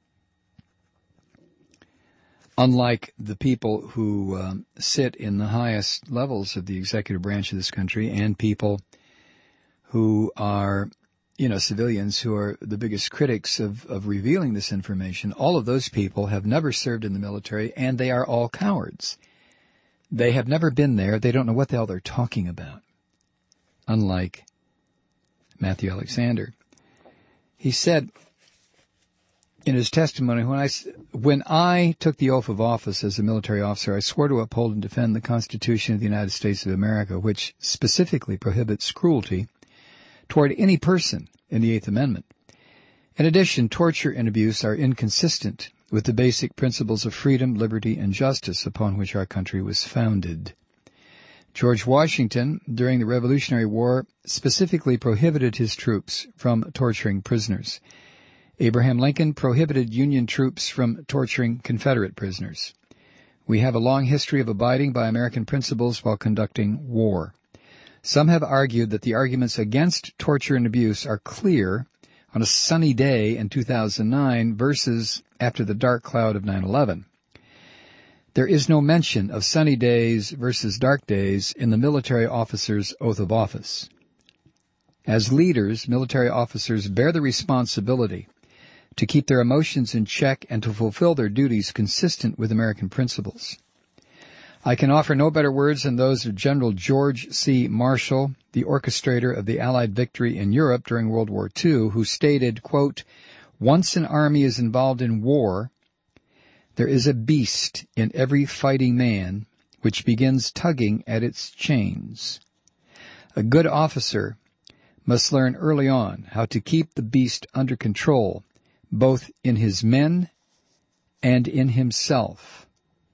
Unlike the people who um, sit in the highest levels of the executive branch of this country and people who are, you know, civilians who are the biggest critics of, of revealing this information, all of those people have never served in the military, and they are all cowards. They have never been there. They don't know what the hell they're talking about. Unlike Matthew Alexander. He said in his testimony, when I, when I took the oath of office as a military officer, I swore to uphold and defend the Constitution of the United States of America, which specifically prohibits cruelty toward any person in the Eighth Amendment. In addition, torture and abuse are inconsistent with the basic principles of freedom, liberty, and justice upon which our country was founded. George Washington, during the Revolutionary War, specifically prohibited his troops from torturing prisoners. Abraham Lincoln prohibited Union troops from torturing Confederate prisoners. We have a long history of abiding by American principles while conducting war. Some have argued that the arguments against torture and abuse are clear on a sunny day in two thousand nine versus after the dark cloud of nine eleven. There is no mention of sunny days versus dark days in the military officer's oath of office. As leaders, military officers bear the responsibility to keep their emotions in check and to fulfill their duties consistent with American principles. I can offer no better words than those of General George C. Marshall, the orchestrator of the Allied victory in Europe during World War Two, who stated, quote, "Once an army is involved in war, there is a beast in every fighting man which begins tugging at its chains. A good officer must learn early on how to keep the beast under control, both in his men and in himself."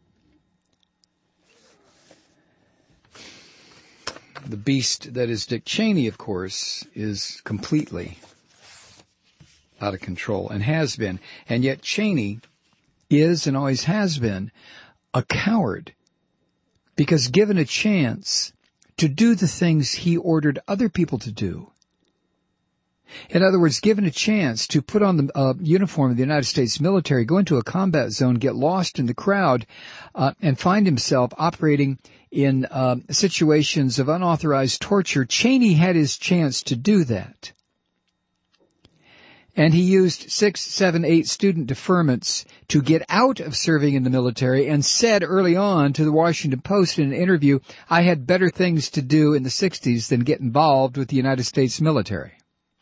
The beast that is Dick Cheney, of course, is completely out of control and has been. And yet Cheney is and always has been a coward, because given a chance to do the things he ordered other people to do. In other words, given a chance to put on the uh, uniform of the United States military, go into a combat zone, get lost in the crowd, uh, and find himself operating in uh, situations of unauthorized torture, Cheney had his chance to do that. And he used six, seven, eight student deferments to get out of serving in the military, and said early on to the Washington Post in an interview, "I had better things to do in the sixties than get involved with the United States military."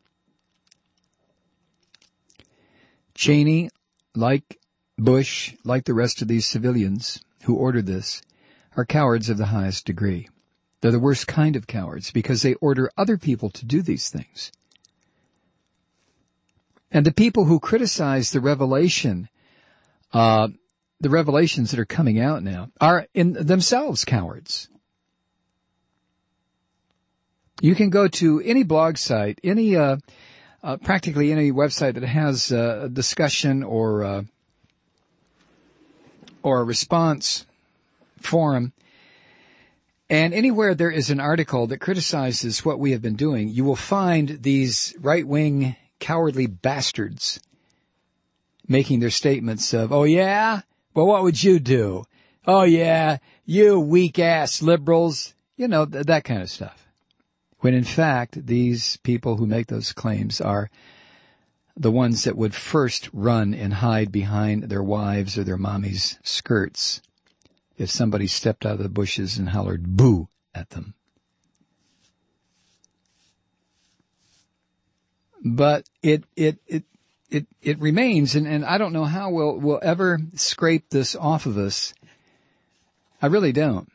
Cheney, like Bush, like the rest of these civilians who ordered this, are cowards of the highest degree. They're the worst kind of cowards because they order other people to do these things. And the people who criticize the revelation, uh, the revelations that are coming out now, are in themselves cowards. You can go to any blog site, any, uh, uh practically any website that has uh, a discussion or, uh, or a response forum, and anywhere there is an article that criticizes what we have been doing, you will find these right-wing cowardly bastards making their statements of, "Oh yeah? Well, what would you do? Oh yeah, you weak-ass liberals." You know, th- that kind of stuff. When in fact, these people who make those claims are the ones that would first run and hide behind their wives or their mommies' skirts if somebody stepped out of the bushes and hollered boo at them. But it, it, it, it, it remains, and, and I don't know how we'll, we'll ever scrape this off of us. I really don't.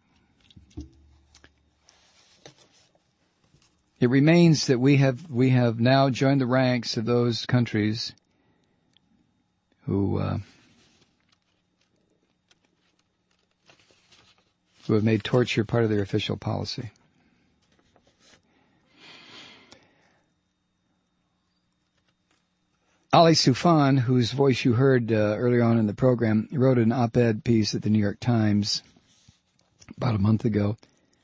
It remains that we have, we have now joined the ranks of those countries who, uh, who have made torture part of their official policy. Ali Soufan, whose voice you heard uh, earlier on in the program, wrote an op-ed piece at the New York Times about a month ago,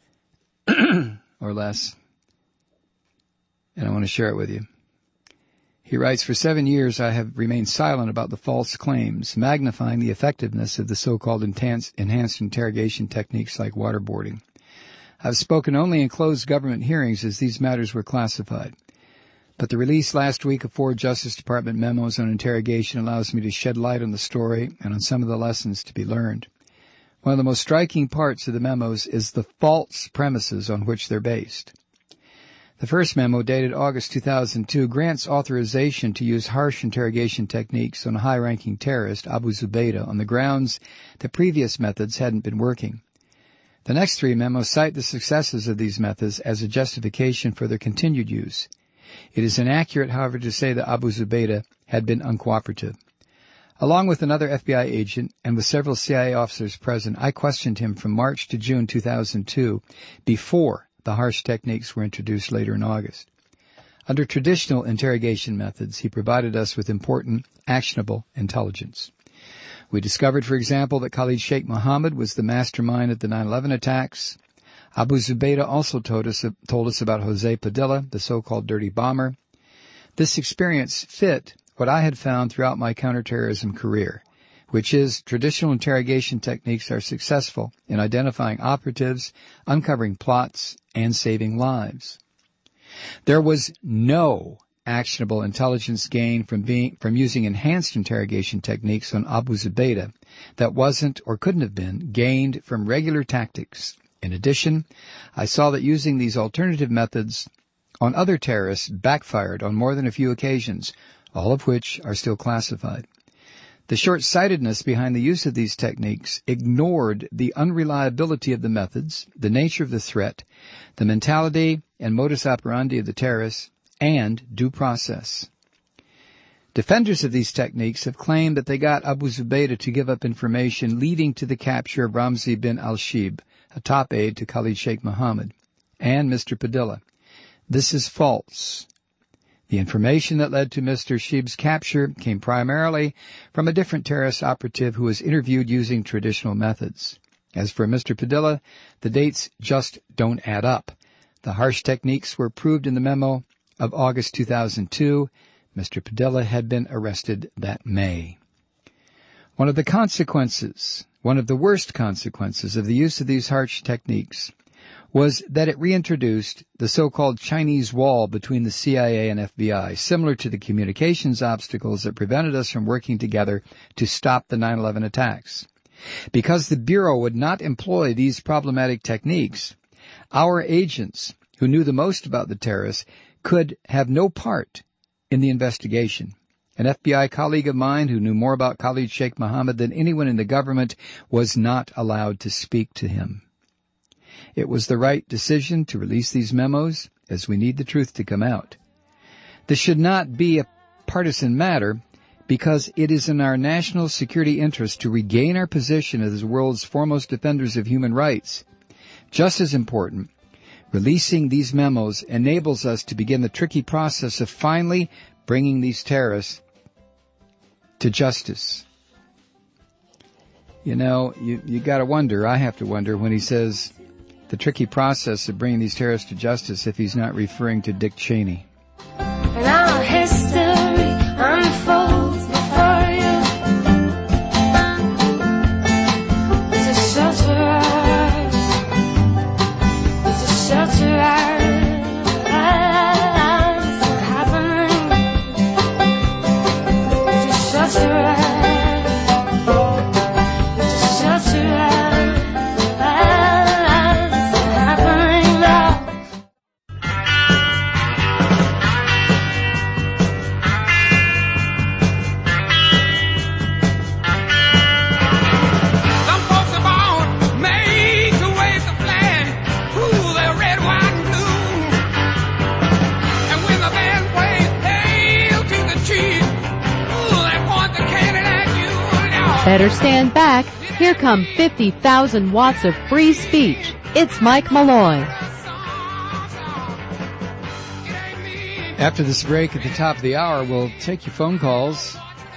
or less, and I want to share it with you. He writes, "For seven years I have remained silent about the false claims, magnifying the effectiveness of the so-called enhanced, enhanced interrogation techniques like waterboarding. I've spoken only in closed government hearings as these matters were classified. But the release last week of four Justice Department memos on interrogation allows me to shed light on the story and on some of the lessons to be learned. One of the most striking parts of the memos is the false premises on which they're based. The first memo, dated August two thousand two, grants authorization to use harsh interrogation techniques on a high-ranking terrorist, Abu Zubaydah, on the grounds that previous methods hadn't been working. The next three memos cite the successes of these methods as a justification for their continued use. It is inaccurate, however, to say that Abu Zubaydah had been uncooperative. Along with another F B I agent and with several C I A officers present, I questioned him from March to June two thousand two, before the harsh techniques were introduced later in August. Under traditional interrogation methods, he provided us with important, actionable intelligence. We discovered, for example, that Khalid Sheikh Mohammed was the mastermind of the nine eleven attacks. Abu Zubaydah also told us, told us about Jose Padilla, the so-called dirty bomber. This experience fit what I had found throughout my counterterrorism career, which is traditional interrogation techniques are successful in identifying operatives, uncovering plots, and saving lives. There was no actionable intelligence gained from being from using enhanced interrogation techniques on Abu Zubaydah that wasn't or couldn't have been gained from regular tactics. In addition, I saw that using these alternative methods on other terrorists backfired on more than a few occasions, all of which are still classified. The short-sightedness behind the use of these techniques ignored the unreliability of the methods, the nature of the threat, the mentality and modus operandi of the terrorists, and due process. Defenders of these techniques have claimed that they got Abu Zubaydah to give up information leading to the capture of Ramzi bin al-Shib, a top aide to Khalid Sheikh Mohammed, and Mister Padilla. This is false. The information that led to Mister Shib's capture came primarily from a different terrorist operative who was interviewed using traditional methods. As for Mister Padilla, the dates just don't add up. The harsh techniques were proved in the memo of August two thousand two. Mister Padilla had been arrested that May. One of the consequences, one of the worst consequences of the use of these harsh techniques was that it reintroduced the so-called Chinese wall between the C I A and F B I, similar to the communications obstacles that prevented us from working together to stop the nine eleven attacks. Because the Bureau would not employ these problematic techniques, our agents, who knew the most about the terrorists, could have no part in the investigation. An F B I colleague of mine who knew more about Khalid Sheikh Mohammed than anyone in the government was not allowed to speak to him. It was the right decision to release these memos, as we need the truth to come out. This should not be a partisan matter, because it is in our national security interest to regain our position as the world's foremost defenders of human rights. Just as important, releasing these memos enables us to begin the tricky process of finally bringing these terrorists to justice. You know, you, you gotta wonder, I have to wonder, when he says the tricky process of bringing these terrorists to justice, if he's not referring to Dick Cheney. And our history unfolds before you. It's a shelter, it's a shelter. Better stand back. Here come fifty thousand watts of free speech. It's Mike Malloy. After this break at the top of the hour, we'll take your phone calls.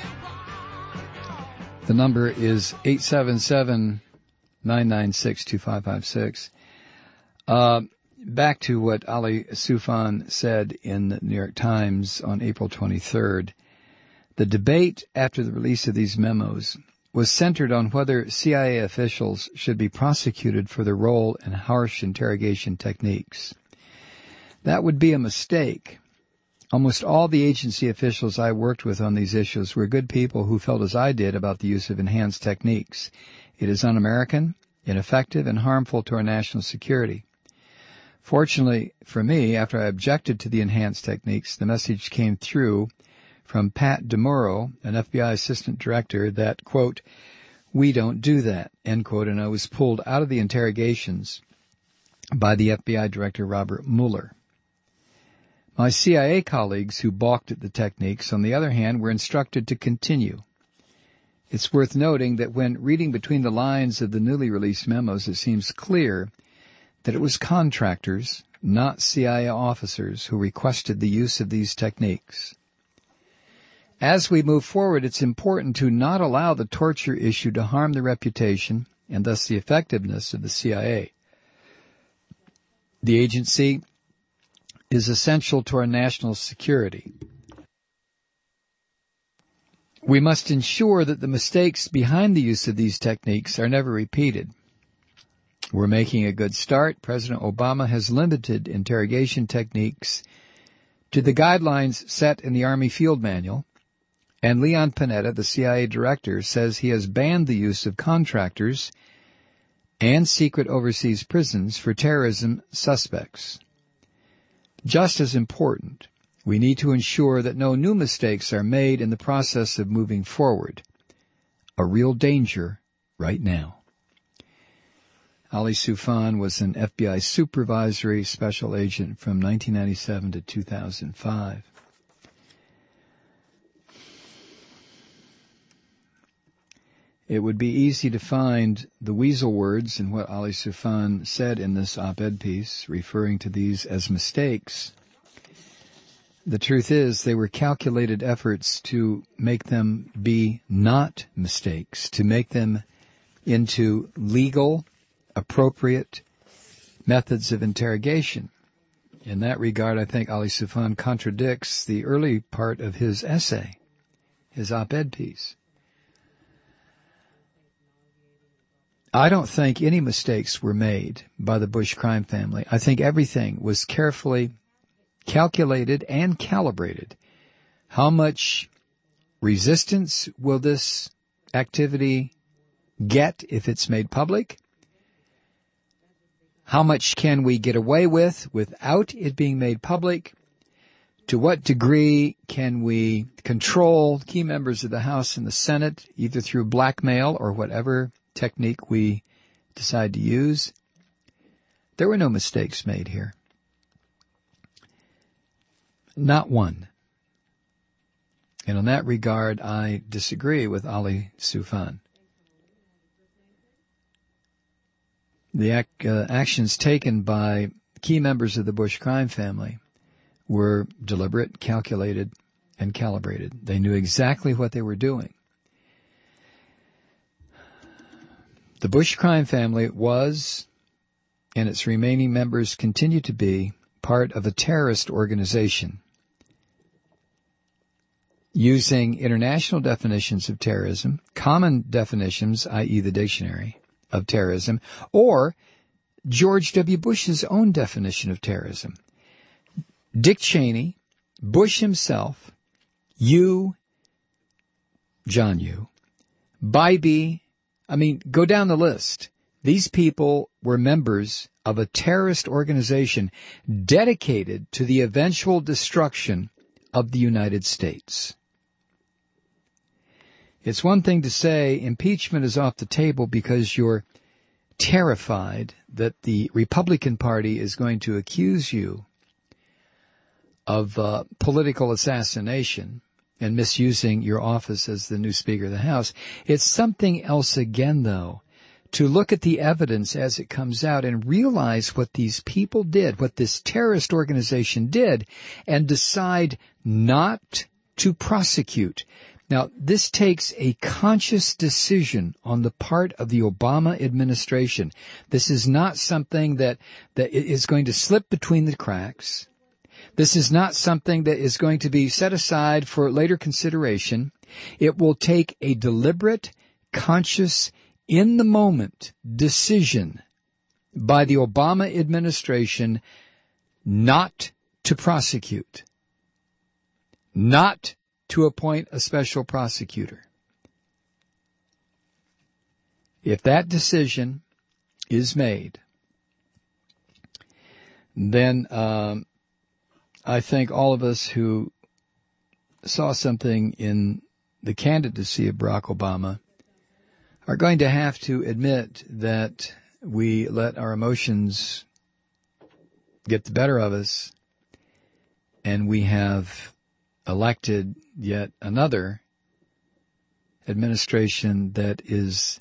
The number is eight seven seven, nine nine six, two five five six. Uh, back to what Ali Soufan said in the New York Times on April twenty-third. The debate after the release of these memos was centered on whether C I A officials should be prosecuted for their role in harsh interrogation techniques. That would be a mistake. Almost all the agency officials I worked with on these issues were good people who felt as I did about the use of enhanced techniques. It is un-American, ineffective, and harmful to our national security. Fortunately for me, after I objected to the enhanced techniques, the message came through from Pat DeMuro, an F B I assistant director, that, quote, "We don't do that," end quote, and I was pulled out of the interrogations by the F B I director, Robert Mueller. My C I A colleagues who balked at the techniques, on the other hand, were instructed to continue. It's worth noting that when reading between the lines of the newly released memos, it seems clear that it was contractors, not C I A officers, who requested the use of these techniques. As we move forward, it's important to not allow the torture issue to harm the reputation and thus the effectiveness of the C I A. The agency is essential to our national security. We must ensure that the mistakes behind the use of these techniques are never repeated. We're making a good start. President Obama has limited interrogation techniques to the guidelines set in the Army Field Manual, and Leon Panetta, the C I A director, says he has banned the use of contractors and secret overseas prisons for terrorism suspects. Just as important, we need to ensure that no new mistakes are made in the process of moving forward. A real danger right now. Ali Soufan was an F B I supervisory special agent from nineteen ninety-seven to two thousand five. It would be easy to find the weasel words in what Ali Soufan said in this op-ed piece, referring to these as mistakes. The truth is, they were calculated efforts to make them be not mistakes, to make them into legal, appropriate methods of interrogation. In that regard, I think Ali Soufan contradicts the early part of his essay, his op-ed piece. I don't think any mistakes were made by the Bush crime family. I think everything was carefully calculated and calibrated. How much resistance will this activity get if it's made public? How much can we get away with without it being made public? To what degree can we control key members of the House and the Senate, either through blackmail or whatever technique we decide to use? There were no mistakes made here. Not one. And in that regard, I disagree with Ali Soufan. The ac- uh, actions taken by key members of the Bush crime family were deliberate, calculated, and calibrated. They knew exactly what they were doing. The Bush crime family was, and its remaining members continue to be, part of a terrorist organization using international definitions of terrorism, common definitions, that is the dictionary of terrorism, or George W. Bush's own definition of terrorism. Dick Cheney, Bush himself, you, John Yoo, Bybee, I mean, go down the list. These people were members of a terrorist organization dedicated to the eventual destruction of the United States. It's one thing to say impeachment is off the table because you're terrified that the Republican Party is going to accuse you of uh, political assassination and misusing your office as the new Speaker of the House. It's something else again, though, to look at the evidence as it comes out and realize what these people did, what this terrorist organization did, and decide not to prosecute. Now, this takes a conscious decision on the part of the Obama administration. This is not something that, that is going to slip between the cracks. This is not something that is going to be set aside for later consideration. It will take a deliberate, conscious, in-the-moment decision by the Obama administration not to prosecute, not to appoint a special prosecutor. If that decision is made, then um, I think all of us who saw something in the candidacy of Barack Obama are going to have to admit that we let our emotions get the better of us, and we have elected yet another administration that is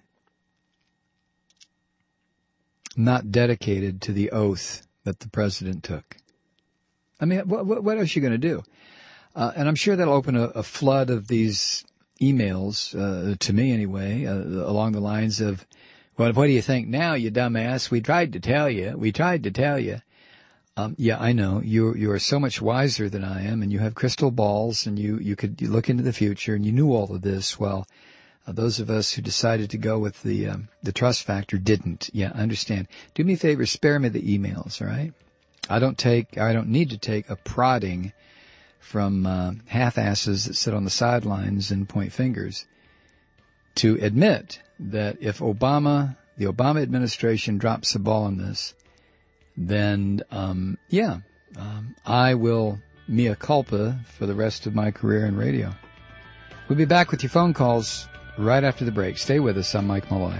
not dedicated to the oath that the president took. I mean, what, what else are you going to do? Uh, and I'm sure that'll open a, a flood of these emails, uh, to me anyway, uh, along the lines of, well, what do you think now, you dumbass? We tried to tell you. We tried to tell you. Um, yeah, I know. You you are so much wiser than I am, and you have crystal balls, and you, you could you look into the future, and you knew all of this. Well, Uh, those of us who decided to go with the um, the trust factor didn't. Yeah, I understand. Do me a favor, spare me the emails, all right? I don't take, I don't need to take a prodding from uh, half-asses that sit on the sidelines and point fingers to admit that if Obama, the Obama administration drops the ball on this, then, um, yeah, um, I will mea culpa for the rest of my career in radio. We'll be back with your phone calls right after the break. Stay with us. I'm Mike Malloy.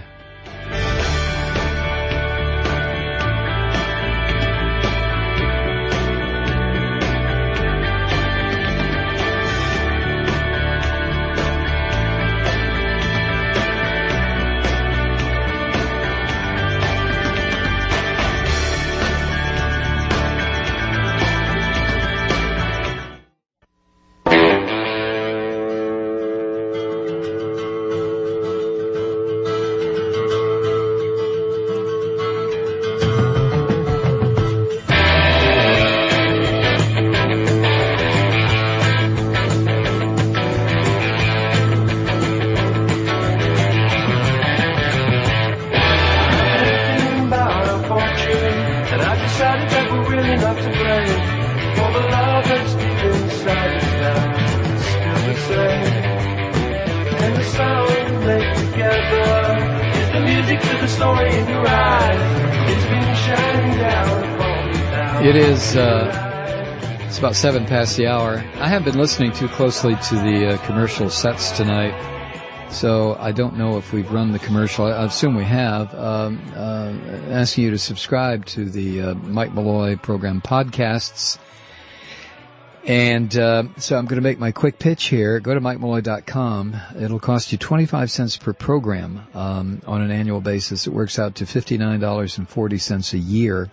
It is, uh, it's about seven past the hour. I haven't been listening too closely to the uh, commercial sets tonight, so I don't know if we've run the commercial. I assume we have. Um, uh, asking you to subscribe to the uh, Mike Malloy program podcasts. And uh, so I'm going to make my quick pitch here. Go to mike malloy dot com. It'll cost you twenty-five cents per program um, on an annual basis. It works out to fifty-nine dollars and forty cents a year.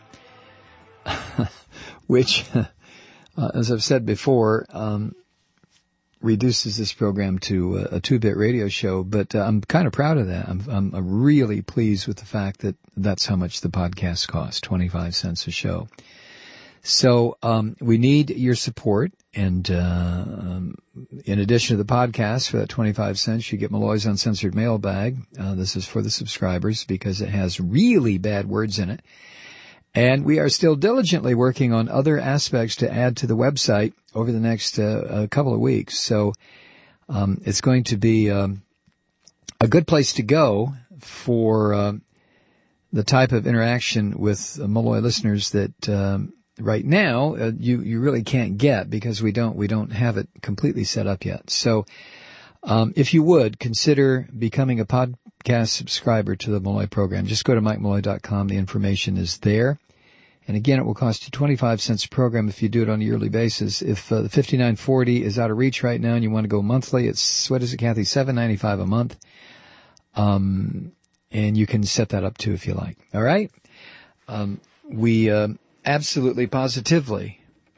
Which, uh, as I've said before, um, reduces this program to a, a two-bit radio show. But uh, I'm kind of proud of that. I'm, I'm, I'm really pleased with the fact that that's how much the podcast costs, twenty-five cents a show. So um, we need your support. And uh, um, in addition to the podcast, for that twenty-five cents, you get Malloy's Uncensored Mailbag. Uh, this is for the subscribers because it has really bad words in it. And we are still diligently working on other aspects to add to the website over the next uh, couple of weeks. So um, it's going to be um, a good place to go for uh, the type of interaction with uh, Malloy listeners that um, right now uh, you you really can't get because we don't we don't have it completely set up yet. So um, if you would consider becoming a podcast subscriber to the Malloy program, just go to mike malloy dot com. The information is there. And again, it will cost you twenty-five cents a program if you do it on a yearly basis. If uh, the fifty-nine forty is out of reach right now and you want to go monthly, it's, what is it, Kathy, seven ninety-five a month. Um, and you can set that up too if you like. All right? Um, we uh, absolutely, positively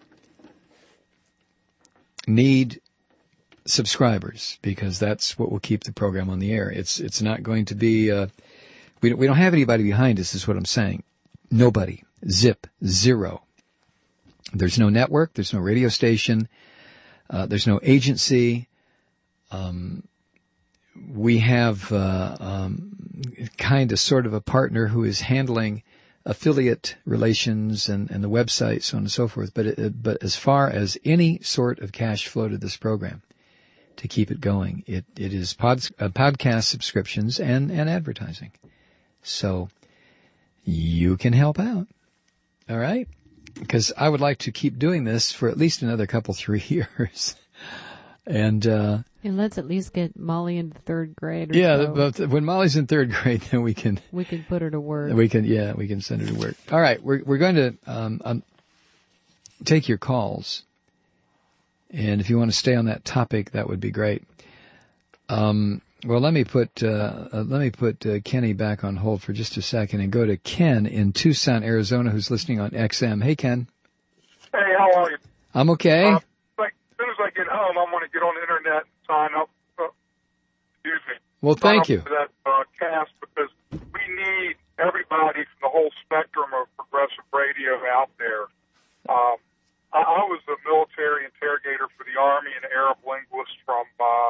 need subscribers because that's what will keep the program on the air. It's it's not going to be uh, we don't, we don't have anybody behind us is what I'm saying. Nobody. Zip. Zero. There's no network. There's no radio station. Uh, there's no agency. Um, we have uh, um, kind of sort of a partner who is handling affiliate relations and, and the website, so on and so forth. But it, but as far as any sort of cash flow to this program, to keep it going, it it is pod, uh, podcast subscriptions and, and advertising. So you can help out. All right? Because I would like to keep doing this for at least another couple, three years. And, uh, and let's at least get Molly into third grade. Or yeah, so. but when Molly's in third grade, then we can, we can put her to work. We can, yeah, we can send her to work. All right. We're, we're going to, um, um, take your calls. And if you want to stay on that topic, that would be great. Um, Well, let me put uh, uh, let me put uh, Kenny back on hold for just a second and go to Ken in Tucson, Arizona, who's listening on X M. Hey, Ken. Hey, how are you? I'm okay. Uh, like, as soon as I get home, I'm going to get on the internet and sign up. Uh, excuse me. Well, thank you. For that uh, cast because we need everybody from the whole spectrum of progressive radio out there. Um, I, I was a military interrogator for the Army and Arab linguist from uh,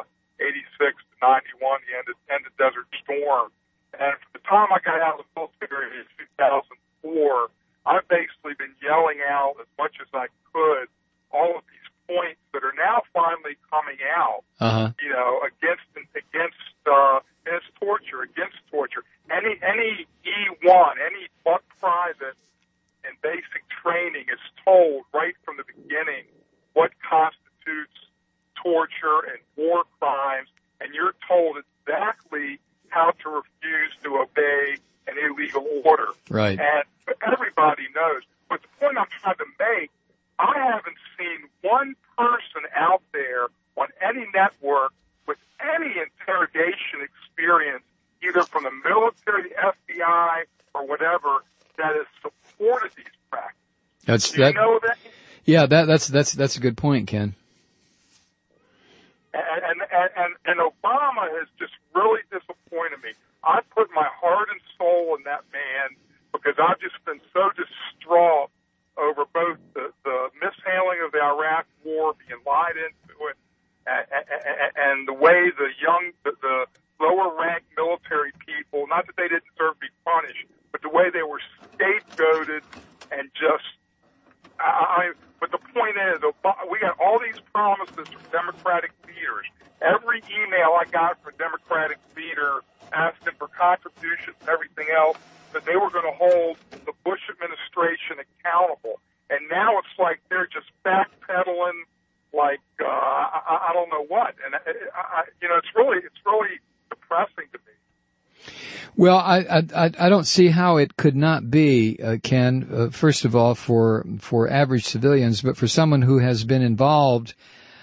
eighty-six to ninety-one, the end of, end of Desert Storm. And from the time I got out of the military in two thousand four, I've basically been yelling out as much as I could all of these points that are now finally coming out, Uh-huh. you know, against against uh, against torture, against torture. Any any E one, any buck private in basic training is told right from the beginning what constitutes torture and war crimes, and you're told exactly how to refuse to obey an illegal order. Right. And everybody knows. But the point I'm trying to make, I haven't seen one person out there on any network with any interrogation experience, either from the military, the F B I, or whatever, that has supported these practices. That's Do you that. know that? Yeah, that, that's that's that's a good point, Ken. And, and, and, and Obama has just really disappointed me. I put my heart and soul in that man because I've just been so distraught over both the, the mishandling of the Iraq War, being lied into it, and, and, and the way the young, the, the lower-ranked military people, not that they didn't deserve to be punished, but the way they were scapegoated and just, I, I but the point is, we got all these promises from Democratic leaders. Every email I got from a Democratic leader asking for contributions and everything else, that they were going to hold the Bush administration accountable. And now it's like they're just backpedaling like, uh, I, I don't know what. And, I, I, you know, it's really, it's really depressing to me. Well, I, I, I don't see how it could not be, uh, Ken, uh, first of all, for, for average civilians, but for someone who has been involved,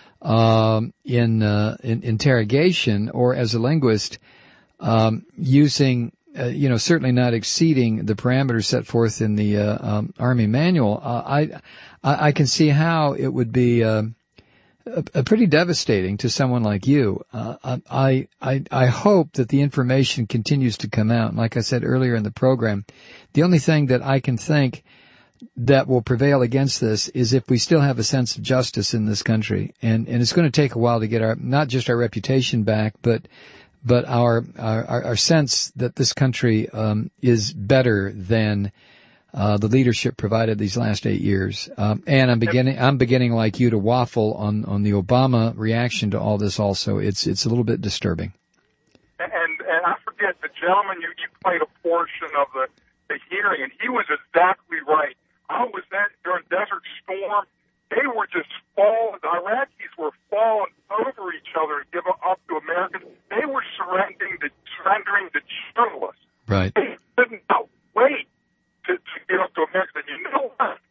um, in, uh, in interrogation or as a linguist, um, using, uh, you know, certainly not exceeding the parameters set forth in the, uh, um, Army manual. Uh, I, I, I can see how it would be, uh, A, a pretty devastating to someone like you. Uh, I, I, I hope that the information continues to come out. And like I said earlier in the program, the only thing that I can think that will prevail against this is if we still have a sense of justice in this country. And, and it's going to take a while to get our, not just our reputation back, but, but our, our, our sense that this country, um, is better than, Uh, the leadership provided these last eight years. Um, and I'm beginning, I'm beginning like you to waffle on, on the Obama reaction to all this also. It's, it's a little bit disturbing. And, and I forget the gentleman, you, you played a portion of the, the hearing, and he was exactly right. I was there during Desert Storm. They were just falling, the Iraqis were falling over each other to give up to Americans. They were surrendering to, surrendering to journalists. Right. They didn't wait. To, to get up to America, and you know what?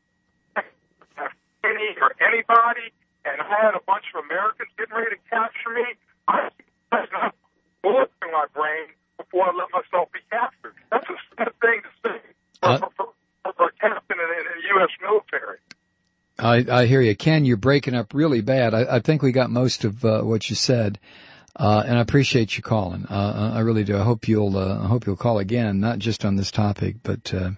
Any or anybody, and I had a bunch of Americans getting ready to capture me. I was not bullet in my brain before I let myself be captured. That's a sad thing to say for, Uh, for, for, for a captain in, in the U S military. I, I hear you. Ken, you're breaking up really bad. I, I think we got most of uh, what you said. Uh, and I appreciate you calling. Uh, I really do. I hope you'll, uh, I hope you'll call again, not just on this topic, but, uh,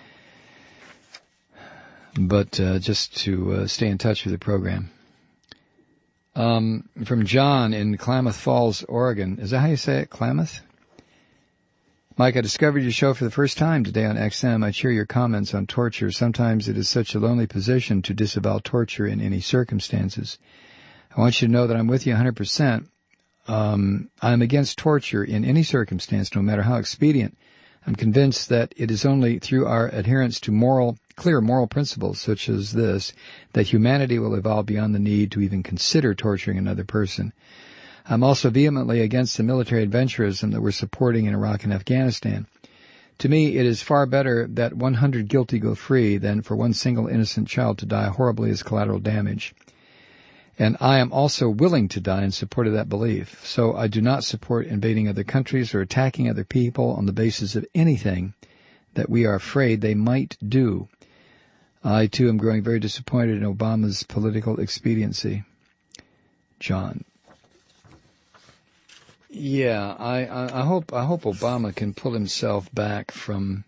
but, uh, just to, uh, stay in touch with the program. Um, from John in Klamath Falls, Oregon. Is that how you say it? Klamath? Mike, I discovered your show for the first time today on X M. I cheer your comments on torture. Sometimes it is such a lonely position to disavow torture in any circumstances. I want you to know that I'm with you one hundred percent. Um, I'm against torture in any circumstance, no matter how expedient. I'm convinced that it is only through our adherence to moral, clear moral principles such as this that humanity will evolve beyond the need to even consider torturing another person. I'm also vehemently against the military adventurism that we're supporting in Iraq and Afghanistan. To me, it is far better that one hundred guilty go free than for one single innocent child to die horribly as collateral damage. And I am also willing to die in support of that belief. So I do not support invading other countries or attacking other people on the basis of anything that we are afraid they might do. I, too, am growing very disappointed in Obama's political expediency. John. Yeah, I, I, I hope I hope Obama can pull himself back from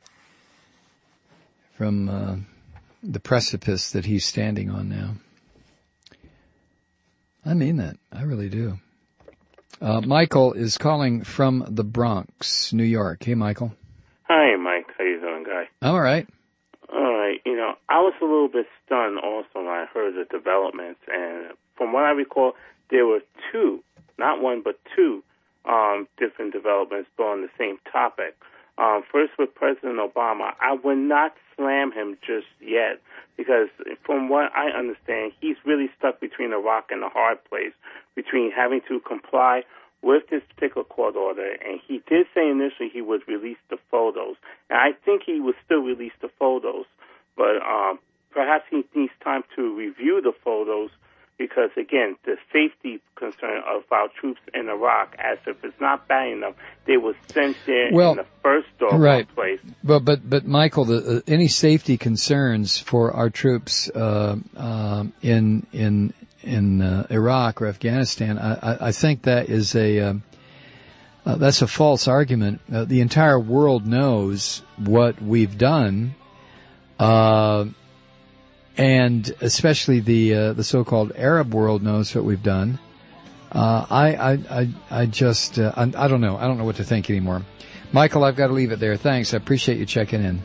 from uh, the precipice that he's standing on now. I mean that. I really do. Uh, Michael is calling from the Bronx, New York. Hey, Michael. Hi, Mike. How you doing, guy? I'm all right. All right. You know, I was a little bit stunned also when I heard the developments, and from what I recall, there were two, not one, but two um, different developments on the same topic. Um, first, with President Obama, I would not slam him just yet because, from what I understand, he's really stuck between a rock and a hard place, between having to comply with this particular court order, and he did say initially he would release the photos, and I think he would still release the photos, but um, perhaps he needs time to review the photos because, again, the safety concern of our troops in Iraq, as if it's not bad enough, they were sent there well, in the first door right. place. But, but, but Michael, the, uh, any safety concerns for our troops uh, uh, in in in uh, Iraq or Afghanistan, I, I, I think that is a uh, uh, that's a false argument. Uh, the entire world knows what we've done. Uh, And especially the uh, the so-called Arab world knows what we've done. Uh, I, I I I just uh, I, I don't know. I don't know what to think anymore. Michael, I've got to leave it there. Thanks. I appreciate you checking in.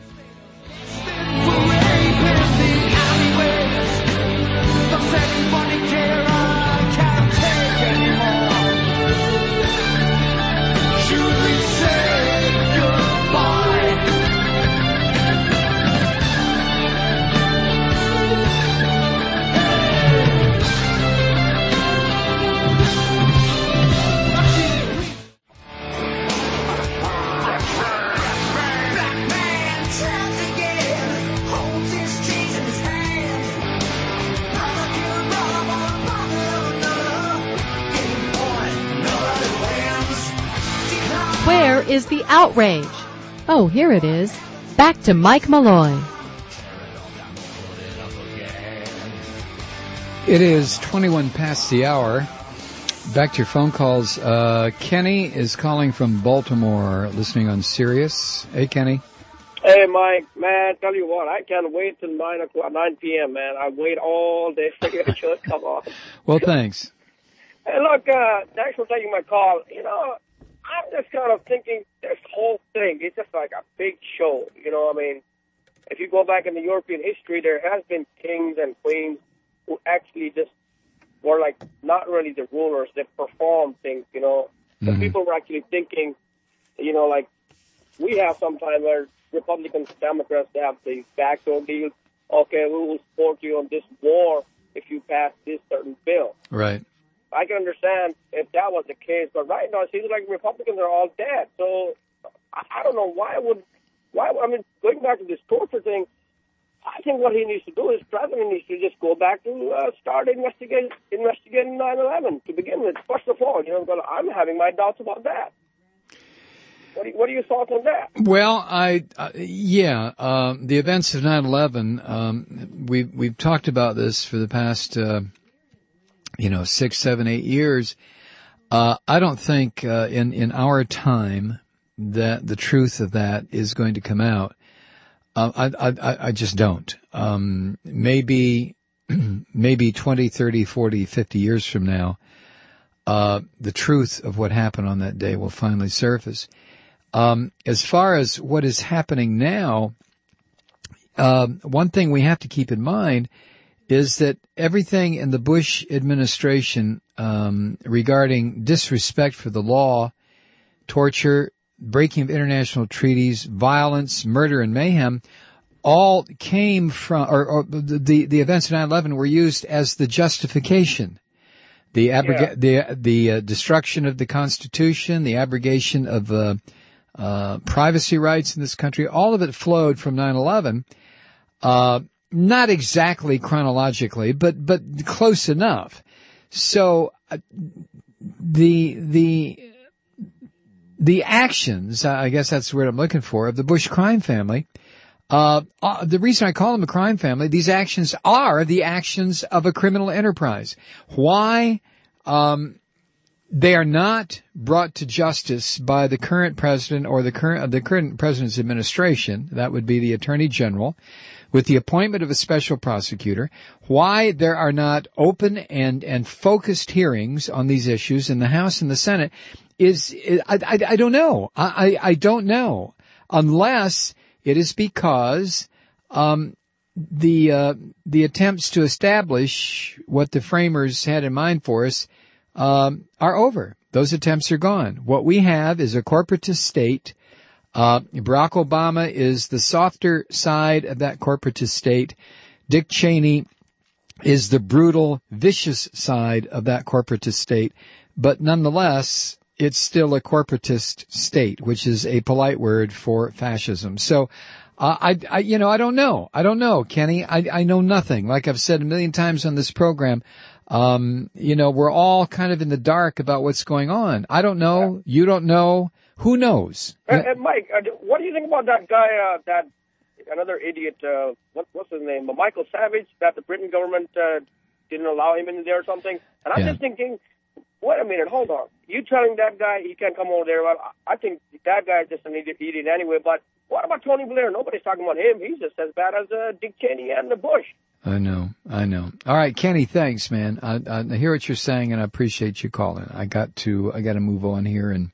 Where is the outrage? Oh, here it is. Back to Mike Malloy. It is twenty-one past the hour. Back to your phone calls. Uh, Kenny is calling from Baltimore, listening on Sirius. Hey, Kenny. Hey, Mike, man, tell you what, I can't wait till nine o'clock, nine p.m., man. I wait all day for your show to come on. Well, thanks. Hey, look, uh, thanks for taking my call. You know, I'm just kind of thinking this whole thing is just like a big show. You know, I mean, if you go back in the European history, there has been kings and queens who actually just were like not really the rulers. They performed things, you know. Mm-hmm. The people were actually thinking, you know, like we have sometimes where Republicans, Democrats, they have these backdoor deals. Okay, we will support you on this war if you pass this certain bill. Right. I can understand if that was the case, but right now it seems like Republicans are all dead. So I, I don't know why would why. I mean, going back to this torture thing, I think what he needs to do is president needs to just go back to uh, start investigating investigating nine eleven to begin with. First of all, you know, but I'm having my doubts about that. What, do you, what are your thoughts on that? Well, I, uh, yeah, uh, the events of nine eleven, um, we've, we've talked about this for the past, uh, you know, six, seven, eight years. Uh, I don't think, uh, in, in our time that the truth of that is going to come out. Uh, I, I, I just don't. Um, maybe, maybe twenty, thirty, forty, fifty years from now, uh, the truth of what happened on that day will finally surface. Um, as far as what is happening now, um, one thing we have to keep in mind is that everything in the Bush administration, um, regarding disrespect for the law, torture, breaking of international treaties, violence, murder, and mayhem, all came from, or, or the, the events of nine eleven were used as the justification. The abroga- yeah. the, the uh, destruction of the Constitution, the abrogation of, uh, uh, privacy rights in this country, all of it flowed from nine eleven, uh, not exactly chronologically, but, but close enough. So, uh, the, the, the actions, I guess that's the word I'm looking for, of the Bush crime family, uh, uh, the reason I call them a crime family, these actions are the actions of a criminal enterprise. Why, um, they are not brought to justice by the current president or the current, the current president's administration, that would be the Attorney General, with the appointment of a special prosecutor, why there are not open and, and focused hearings on these issues in the House and the Senate is, I, I, I don't know. I, I don't know. Unless it is because, um, the, uh, the attempts to establish what the framers had in mind for us, um, are over. Those attempts are gone. What we have is a corporatist state. Uh, Barack Obama is the softer side of that corporatist state. Dick Cheney is the brutal, vicious side of that corporatist state. But nonetheless, it's still a corporatist state, which is a polite word for fascism. So, uh, I, I, you know, I don't know. I don't know, Kenny. I, I know nothing. Like I've said a million times on this program, um, you know, we're all kind of in the dark about what's going on. I don't know. You don't know. Who knows? And, and Mike, uh, what do you think about that guy, uh, that another idiot, uh, what, what's his name, Michael Savage, that the Britain government uh, didn't allow him in there or something? And I'm Yeah. just thinking, wait a minute, hold on. You telling that guy he can't come over there? Well, I think that guy is just an idiot, idiot anyway. But what about Tony Blair? Nobody's talking about him. He's just as bad as uh, Dick Cheney and the Bush. I know. I know. All right, Kenny, thanks, man. I, I hear what you're saying, and I appreciate you calling. I got to, I got to move on here, and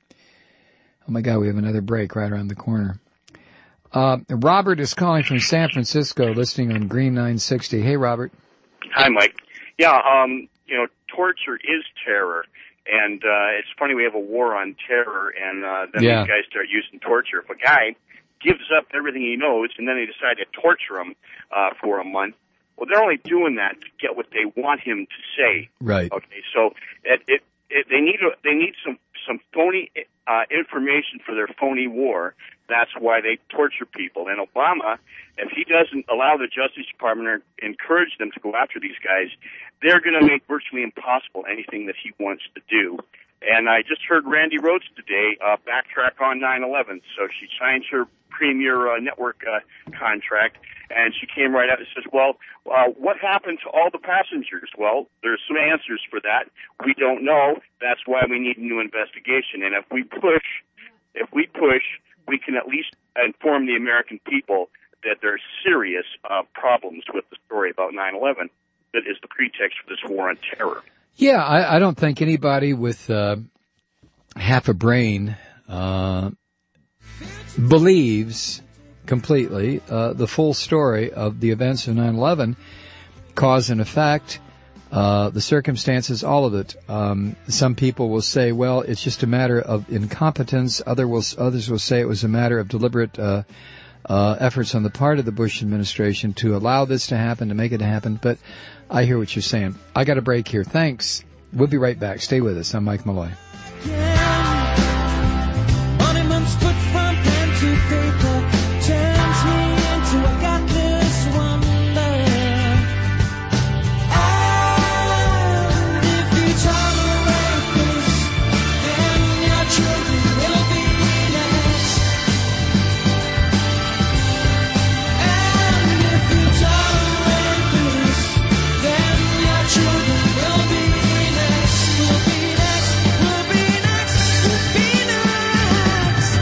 oh my God, we have another break right around the corner. Uh, Robert is calling from San Francisco, listening on Green nine sixty. Hey, Robert. Hi, Mike. Yeah, um, you know, torture is terror. And, uh, it's funny we have a war on terror and, uh, then Yeah. these guys start using torture. If a guy gives up everything he knows and then they decide to torture him, uh, for a month, well, they're only doing that to get what they want him to say. Right. Okay, so it, it, it they need, a, they need some, some phony, uh, information for their phony war. That's why they torture people. And Obama, if he doesn't allow the Justice Department or encourage them to go after these guys, they're going to make virtually impossible anything that he wants to do. And I just heard Randy Rhodes today uh, backtrack on nine eleven. So she signed her premier uh, network uh, contract, and she came right out and says, well, uh, what happened to all the passengers? Well, there's some answers for that. We don't know. That's why we need a new investigation. And if we push, if we push, we can at least inform the American people that there are serious uh, problems with the story about nine eleven that is the pretext for this war on terror. Yeah, I, I don't think anybody with uh, half a brain uh, believes completely uh, the full story of the events of nine eleven, cause and effect, uh, the circumstances, all of it. Um, some people will say, well, it's just a matter of incompetence. Other will, others will say it was a matter of deliberate uh, uh, efforts on the part of the Bush administration to allow this to happen, to make it happen. But I hear what you're saying. I got a break here. Thanks. We'll be right back. Stay with us. I'm Mike Malloy. Monuments put from pen to paper turns me into a godless wonderland. And if you tolerate this, then your children will be next. And if you tolerate this, then your children will be next. Will be next. Will be next. Will be next.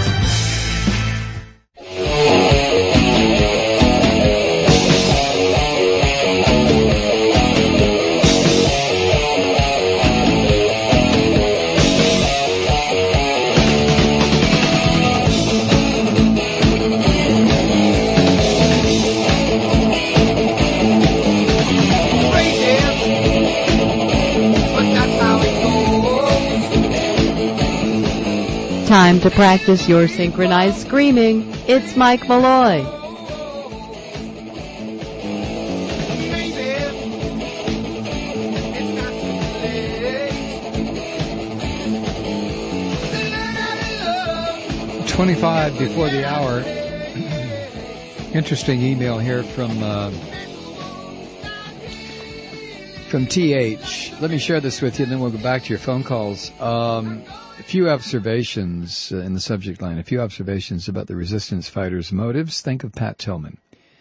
Time to practice your synchronized screaming. It's Mike Malloy. twenty-five before the hour. Interesting email here from uh, from T H. Let me share this with you, and then we'll go back to your phone calls. Um, a few observations uh, in the subject line. A few observations about the resistance fighters' motives. Think of Pat Tillman.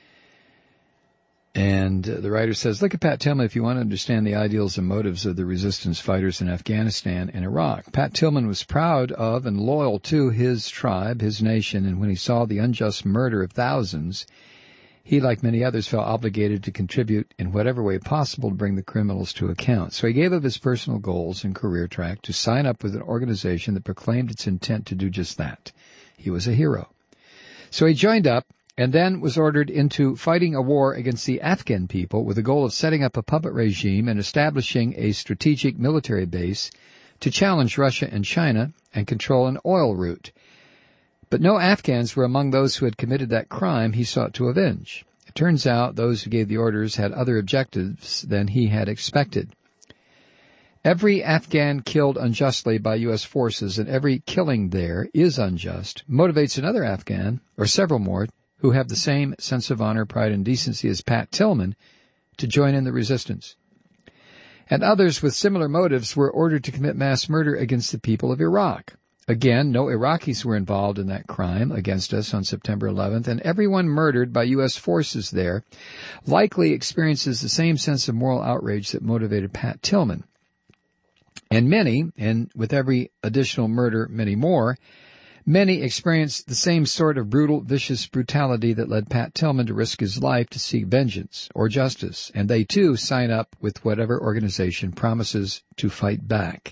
And uh, the writer says, look at Pat Tillman if you want to understand the ideals and motives of the resistance fighters in Afghanistan and Iraq. Pat Tillman was proud of and loyal to his tribe, his nation, and when he saw the unjust murder of thousands, He, like many others, felt obligated to contribute in whatever way possible to bring the criminals to account. So he gave up his personal goals and career track to sign up with an organization that proclaimed its intent to do just that. He was a hero. So he joined up and then was ordered into fighting a war against the Afghan people with the goal of setting up a puppet regime and establishing a strategic military base to challenge Russia and China and control an oil route. But no Afghans were among those who had committed that crime he sought to avenge. It turns out those who gave the orders had other objectives than he had expected. Every Afghan killed unjustly by U S forces, and every killing there is unjust, motivates another Afghan, or several more, who have the same sense of honor, pride, and decency as Pat Tillman, to join in the resistance. And others with similar motives were ordered to commit mass murder against the people of Iraq. Again, no Iraqis were involved in that crime against us on September eleventh, and everyone murdered by U S forces there likely experiences the same sense of moral outrage that motivated Pat Tillman. And many, and with every additional murder, many more, many experienced the same sort of brutal, vicious brutality that led Pat Tillman to risk his life to seek vengeance or justice, and they too sign up with whatever organization promises to fight back.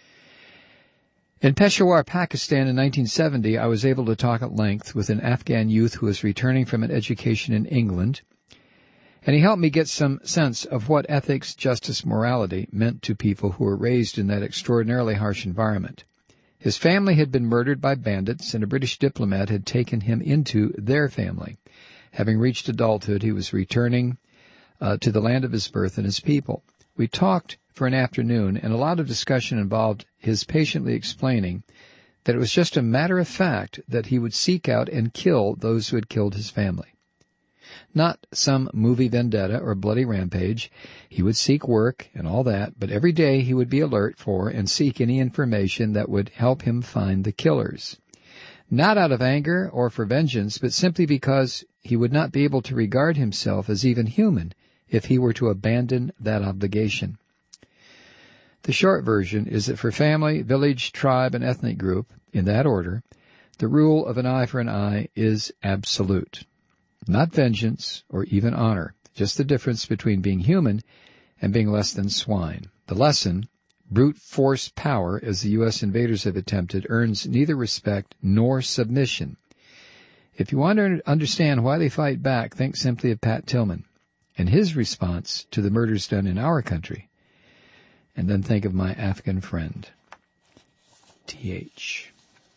In Peshawar, Pakistan in nineteen seventy, I was able to talk at length with an Afghan youth who was returning from an education in England, and he helped me get some sense of what ethics, justice, morality meant to people who were raised in that extraordinarily harsh environment. His family had been murdered by bandits, and a British diplomat had taken him into their family. Having reached adulthood, he was returning uh, to the land of his birth and his people. We talked for an afternoon, and a lot of discussion involved his patiently explaining that it was just a matter of fact that he would seek out and kill those who had killed his family. Not some movie vendetta or bloody rampage. He would seek work and all that, but every day he would be alert for and seek any information that would help him find the killers. Not out of anger or for vengeance, but simply because he would not be able to regard himself as even human if he were to abandon that obligation. The short version is that for family, village, tribe, and ethnic group, in that order, the rule of an eye for an eye is absolute. Not vengeance or even honor, just the difference between being human and being less than swine. The lesson, brute force power, as the U S invaders have attempted, earns neither respect nor submission. If you want to understand why they fight back, think simply of Pat Tillman and his response to the murders done in our country. And then think of my Afghan friend, T H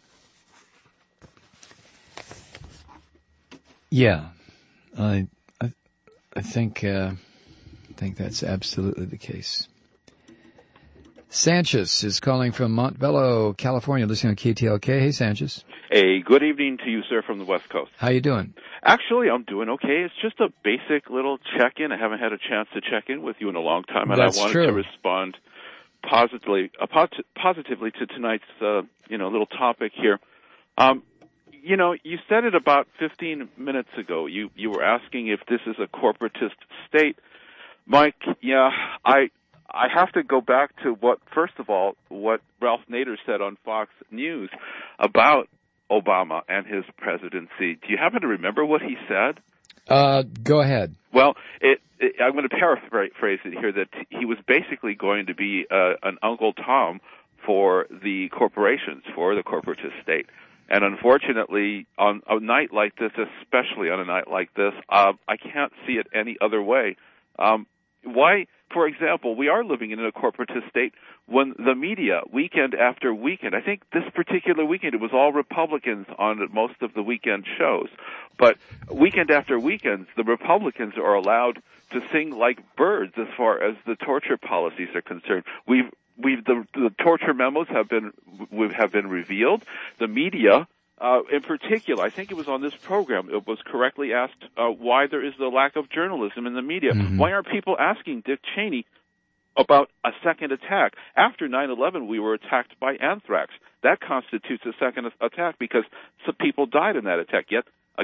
Yeah, I, I, I think, uh, I think that's absolutely the case. Sanchez is calling from Montebello, California, listening on K T L K. Hey, Sanchez. Hey, good evening to you, sir, from the West Coast. How you doing? Actually, I'm doing okay. It's just a basic little check-in. I haven't had a chance to check in with you in a long time, and That's I wanted true. to respond positively, uh, posit- positively to tonight's, uh, you know, little topic here. Um, you know, you said it about fifteen minutes ago. You you were asking if this is a corporatist state, Mike. Yeah, I. I have to go back to what, first of all, what Ralph Nader said on Fox News about Obama and his presidency. Do you happen to remember what he said? Uh, go ahead. Well, it, it, I'm going to paraphrase it here, that he was basically going to be uh, an Uncle Tom for the corporations, for the corporatist state. And unfortunately, on a night like this, especially on a night like this, uh, I can't see it any other way. Um, why... For example, we are living in a corporatist state when the media, weekend after weekend, I think this particular weekend, it was all Republicans on most of the weekend shows. But weekend after weekend, the Republicans are allowed to sing like birds as far as the torture policies are concerned. We've, we've, the, the torture memos have been, have been revealed. The media, Uh, in particular, I think it was on this program, it was correctly asked uh, why there is the lack of journalism in the media. Mm-hmm. Why aren't people asking Dick Cheney about a second attack? After nine eleven, we were attacked by anthrax. That constitutes a second attack because some people died in that attack. Yet, again,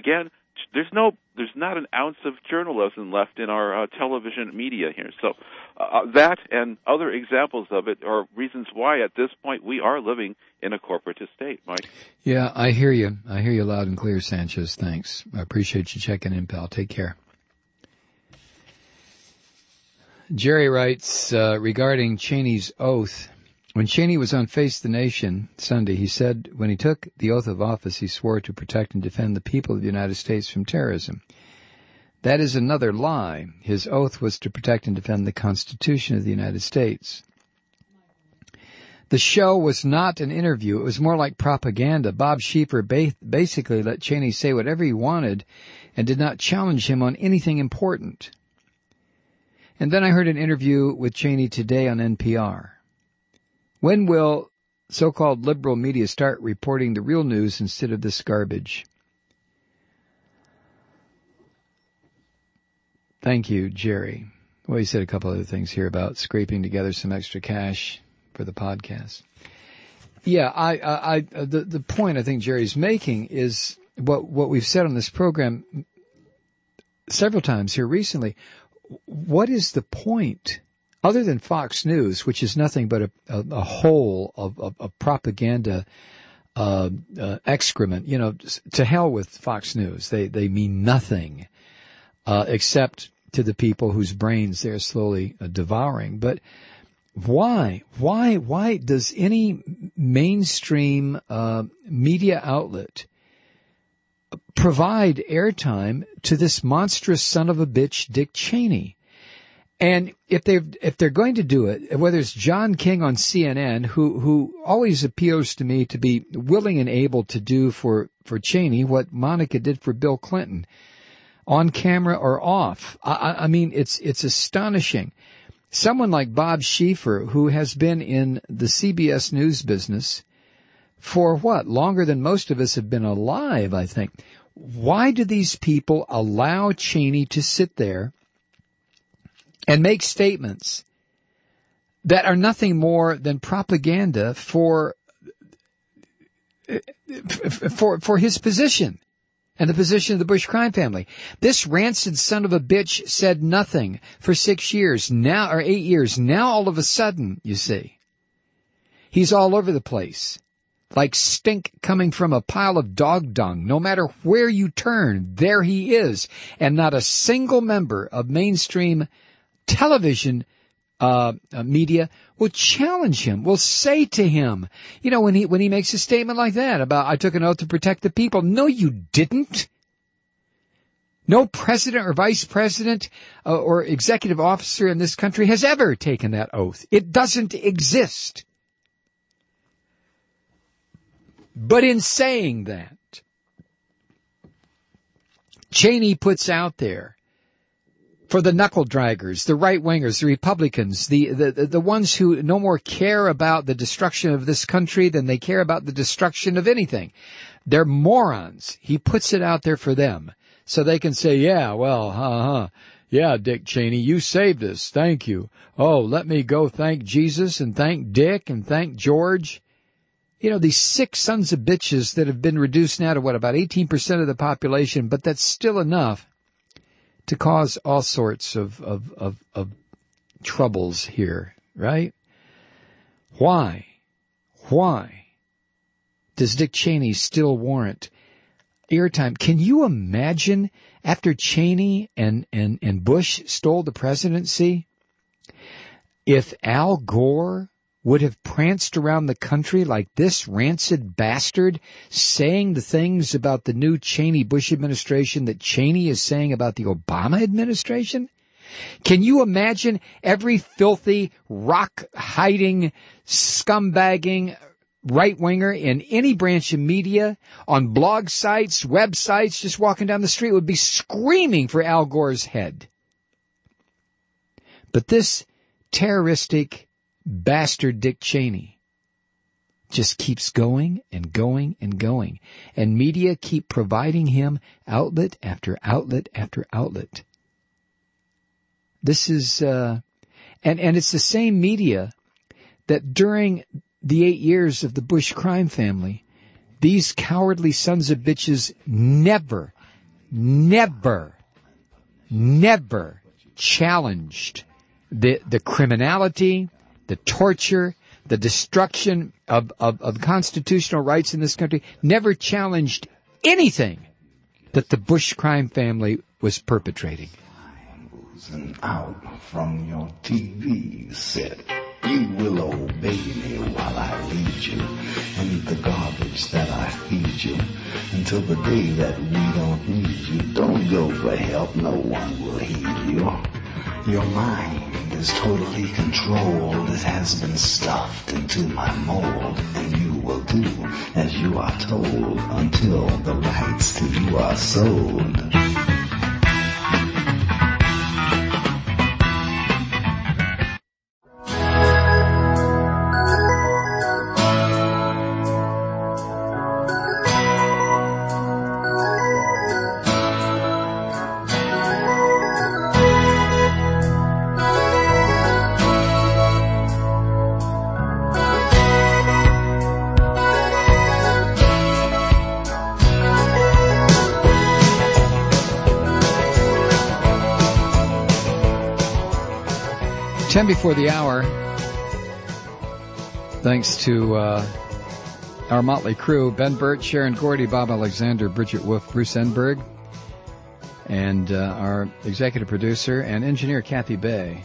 there's no, there's not an ounce of journalism left in our uh, television media here. So uh, that and other examples of it are reasons why at this point we are living in a corporatist state, Mike. Yeah, I hear you. I hear you loud and clear, Sanchez. Thanks. I appreciate you checking in, pal. Take care. Jerry writes, uh, regarding Cheney's oath, when Cheney was on Face the Nation Sunday, he said when he took the oath of office, he swore to protect and defend the people of the United States from terrorism. That is another lie. His oath was to protect and defend the Constitution of the United States. The show was not an interview. It was more like propaganda. Bob Schieffer ba- basically let Cheney say whatever he wanted and did not challenge him on anything important. And then I heard an interview with Cheney today on N P R. When will so-called liberal media start reporting the real news instead of this garbage? Thank you, Jerry. Well, he said a couple other things here about scraping together some extra cash for the podcast. Yeah, I, I, I the, the point I think Jerry's making is what, what we've said on this program several times here recently. What is the point, other than Fox News, which is nothing but a, a, a hole of, of, of propaganda uh, uh, excrement? You know, to hell with Fox News. They they mean nothing uh, except to the people whose brains they're slowly uh, devouring. But why, why, why does any mainstream uh, media outlet provide airtime to this monstrous son of a bitch, Dick Cheney? And if they if they're going to do it, whether it's John King on C N N, who who always appeals to me to be willing and able to do for for Cheney what Monica did for Bill Clinton, on camera or off. I, I mean, it's it's astonishing. Someone like Bob Schieffer, who has been in the C B S News business for what? Longer than most of us have been alive, I think. Why do these people allow Cheney to sit there and make statements that are nothing more than propaganda for for for his position and the position of the Bush crime family? This rancid son of a bitch said nothing for six years now, or eight years. Now all of a sudden, you see, he's all over the place. Like stink coming from a pile of dog dung. No matter where you turn, there he is. And not a single member of mainstream television uh media will challenge him, will say to him, you know, when he when he makes a statement like that about, I took an oath to protect the people. No, you didn't. No president or vice president uh, or executive officer in this country has ever taken that oath. It doesn't exist. But in saying that, Cheney puts out there for the knuckle draggers, the right wingers, the Republicans, the, the, the ones who no more care about the destruction of this country than they care about the destruction of anything. They're morons. He puts it out there for them so they can say, yeah, well, huh, huh. Yeah, Dick Cheney, you saved us. Thank you. Oh, let me go thank Jesus and thank Dick and thank George. You know, these sick sons of bitches that have been reduced now to what, about eighteen percent of the population, but that's still enough to cause all sorts of, of, of, of troubles here, right? Why? Why does Dick Cheney still warrant airtime? Can you imagine after Cheney and, and, and Bush stole the presidency, if Al Gore would have pranced around the country like this rancid bastard, saying the things about the new Cheney-Bush administration that Cheney is saying about the Obama administration? Can you imagine every filthy, rock-hiding, scumbagging right-winger in any branch of media, on blog sites, websites, just walking down the street would be screaming for Al Gore's head? But this terroristic bastard Dick Cheney just keeps going and going and going. And media keep providing him outlet after outlet after outlet. This is, uh, and, and it's the same media that during the eight years of the Bush crime family, these cowardly sons of bitches never, never, never challenged the the criminality, the torture, the destruction of, of, of constitutional rights in this country, never challenged anything that the Bush crime family was perpetrating. And out from your T V set. You will obey me while I lead you and eat the garbage that I feed you until the day that we don't need you. Don't go for help, no one will heed you. Your mind is totally controlled. It has been stuffed into my mold, and you will do as you are told until the rights to you are sold. Ten before the hour, thanks to uh, our motley crew, Ben Burt, Sharon Gordy, Bob Alexander, Bridget Wolf, Bruce Enberg, and uh, our executive producer and engineer, Kathy Bay.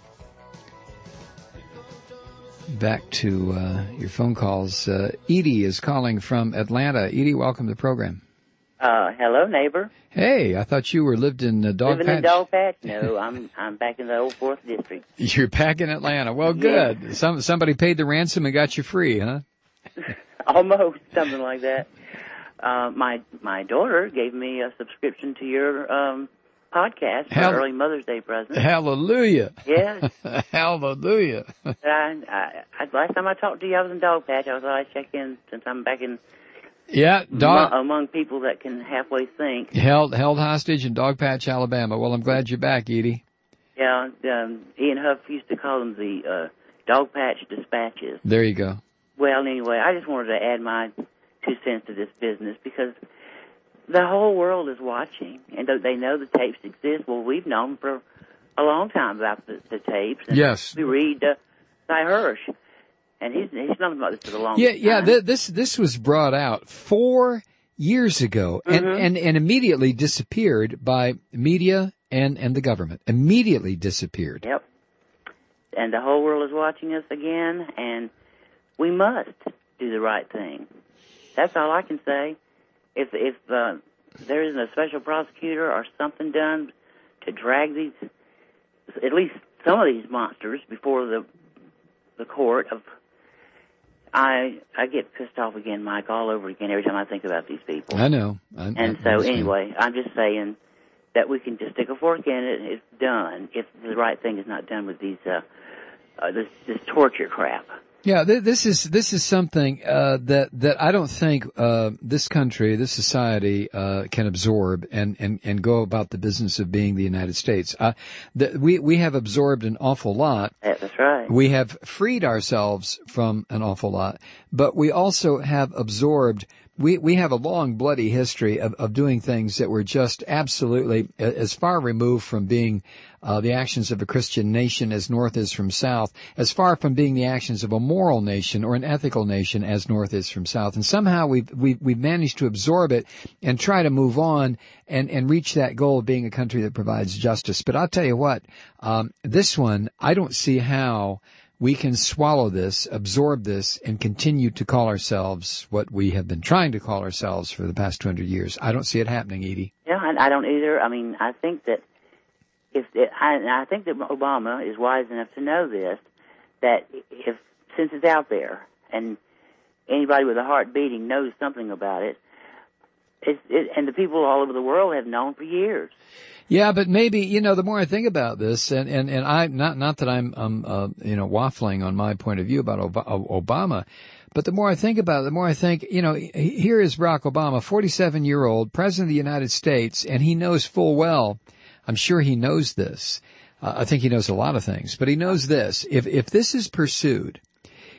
Back to uh, your phone calls. Uh, Edie is calling from Atlanta. Edie, welcome to the program. Uh, hello, neighbor. Hey, I thought you were lived in uh, Dog Living Patch. in Dog Patch? No, I'm I'm back in the old fourth district. You're back in Atlanta. Well, good. Yeah. Some somebody paid the ransom and got you free, huh? Almost, something like that. Uh, my my daughter gave me a subscription to your um, podcast for Hall- early Mother's Day present. Hallelujah. Yeah. Hallelujah. I, I, I, last time I talked to you, I was in Dog Patch. I thought I'd check in since I'm back in. Yeah, dog. Among, among people that can halfway think. Held held hostage in Dog Patch, Alabama. Well, I'm glad you're back, Edie. Yeah, um, Ian Huff used to call them the uh, Dog Patch Dispatches. There you go. Well, anyway, I just wanted to add my two cents to this business because the whole world is watching, and they know the tapes exist. Well, we've known for a long time about the, the tapes. And yes. We read uh, Cy Hirsch. And he's he's known about this for the longest yeah, yeah. time. Th- this this was brought out four years ago, and, Mm-hmm. and, and immediately disappeared by media and, and the government. Immediately disappeared. Yep. And the whole world is watching us again, and we must do the right thing. That's all I can say. If if uh, there isn't a special prosecutor or something done to drag these, at least some of these monsters before the the court of. I I get pissed off again, Mike, all over again every time I think about these people. I know. I, and I so understand. anyway, I'm just saying that we can just stick a fork in it. It's done if the right thing is not done with these uh, uh this this torture crap. Yeah, th- this is this is something uh, that that I don't think uh, this country, this society, uh, can absorb and, and, and go about the business of being the United States. Uh, the, we we have absorbed an awful lot. That's right. We have freed ourselves from an awful lot, but we also have absorbed. We we have a long, bloody history of, of doing things that were just absolutely as far removed from being uh, the actions of a Christian nation as North is from South, as far from being the actions of a moral nation or an ethical nation as North is from South. And somehow we've we've, we've managed to absorb it and try to move on and, and reach that goal of being a country that provides justice. But I'll tell you what, um, this one, I don't see how we can swallow this, absorb this, and continue to call ourselves what we have been trying to call ourselves for the past two hundred years. I don't see it happening, Edie. Yeah, I, I don't either. I mean, I think that if it, I, I think that Obama is wise enough to know this, that if since it's out there and anybody with a heart beating knows something about it, it's, it and the people all over the world have known for years. Yeah, but maybe, you know, the more I think about this, and, and, and I, not, not that I'm, um, uh, you know, waffling on my point of view about Obama, but the more I think about it, the more I think, you know, here is Barack Obama, forty-seven-year-old president of the United States, and he knows full well, I'm sure he knows this. Uh, I think he knows a lot of things, but he knows this. If, if this is pursued,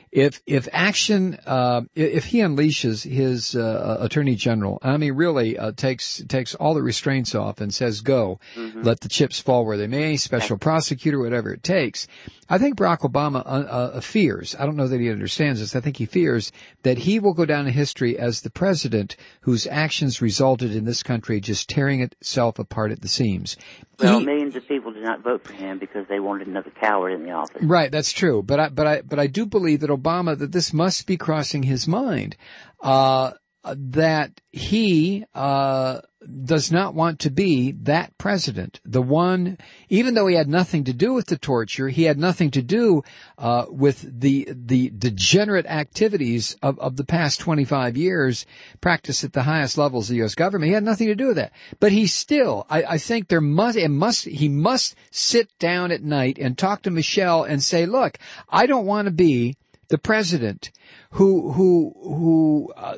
If if action, uh, if he unleashes his uh, attorney general, I mean, really uh, takes takes all the restraints off and says, "Go, Mhm. let the chips fall where they may." Special prosecutor, whatever it takes. I think Barack Obama uh, uh, fears. I don't know that he understands this. I think he fears that he will go down in history as the president whose actions resulted in this country just tearing itself apart at the seams. Well, He- millions of people did not vote for him because they wanted another coward in the office. Right, that's true. But I, but I, but I do believe that Obama, that this must be crossing his mind, uh, that he, uh, does not want to be that president. The one, even though he had nothing to do with the torture, he had nothing to do, uh, with the, the degenerate activities of, of the past twenty-five years practiced at the highest levels of the U S government. He had nothing to do with that. But he still, I, I think there must, it must, he must sit down at night and talk to Michelle and say, look, I don't want to be the president who, who, who, uh,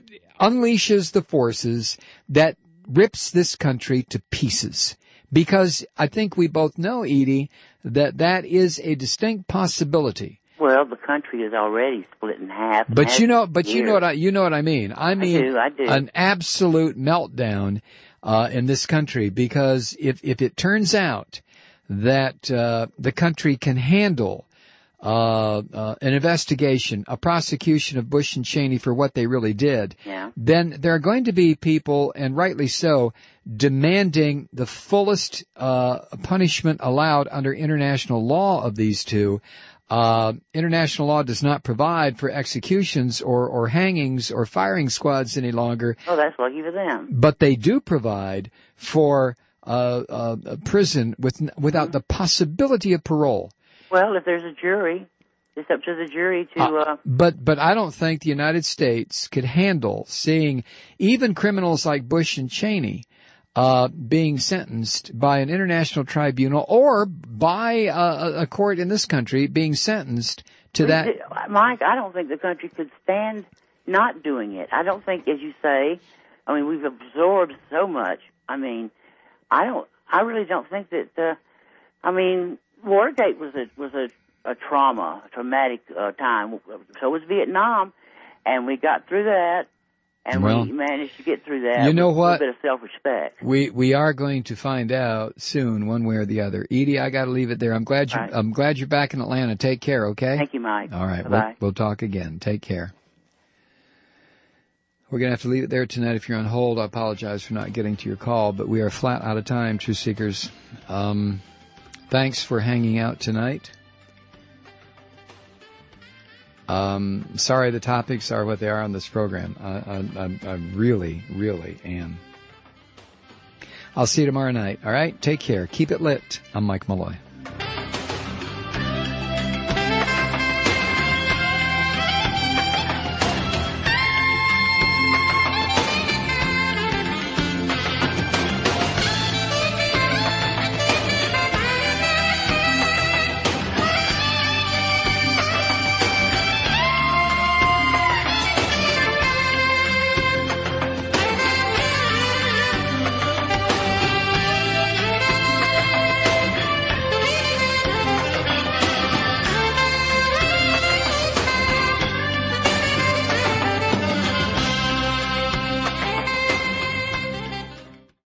unleashes the forces that rips this country to pieces. Because I think we both know, Edie, that that is a distinct possibility. Well, the country is already split in half. and But has you know, but you years. know what I, you know what I mean. I mean, do, I do. an absolute meltdown, uh, in this country, because if, if it turns out that, uh, the country can handle Uh, uh, an investigation, a prosecution of Bush and Cheney for what they really did, Yeah. then there are going to be people, and rightly so, demanding the fullest uh, punishment allowed under international law of these two. Uh, international law does not provide for executions or, or hangings or firing squads any longer, Oh, that's lucky for them. but they do provide for uh, uh, a prison with without the possibility of parole. Well, if there's a jury, it's up to the jury to. Uh, But but I don't think the United States could handle seeing even criminals like Bush and Cheney uh being sentenced by an international tribunal or by a, a court in this country being sentenced to that. Mike, I don't think the country could stand not doing it. I don't think, as you say, I mean, we've absorbed so much. I mean, I don't. I really don't think that. Uh, I mean. Watergate was a was a, a trauma, a traumatic uh, time. So was Vietnam, and we got through that, and Well, we managed to get through that. you know with what? A little bit of self-respect. We we are going to find out soon, one way or the other. Edie, I got to leave it there. I'm glad you All right. I'm glad you're back in Atlanta. Take care, okay? Thank you, Mike. All right, we'll, Bye-bye. we'll talk again. Take care. We're going to have to leave it there tonight. If you're on hold, I apologize for not getting to your call, but we are flat out of time, Truth Seekers. Um, thanks for hanging out tonight. Um, sorry the topics are what they are on this program. I, I, I, I really, really am. I'll see you tomorrow night. All right? Take care. Keep it lit. I'm Mike Malloy.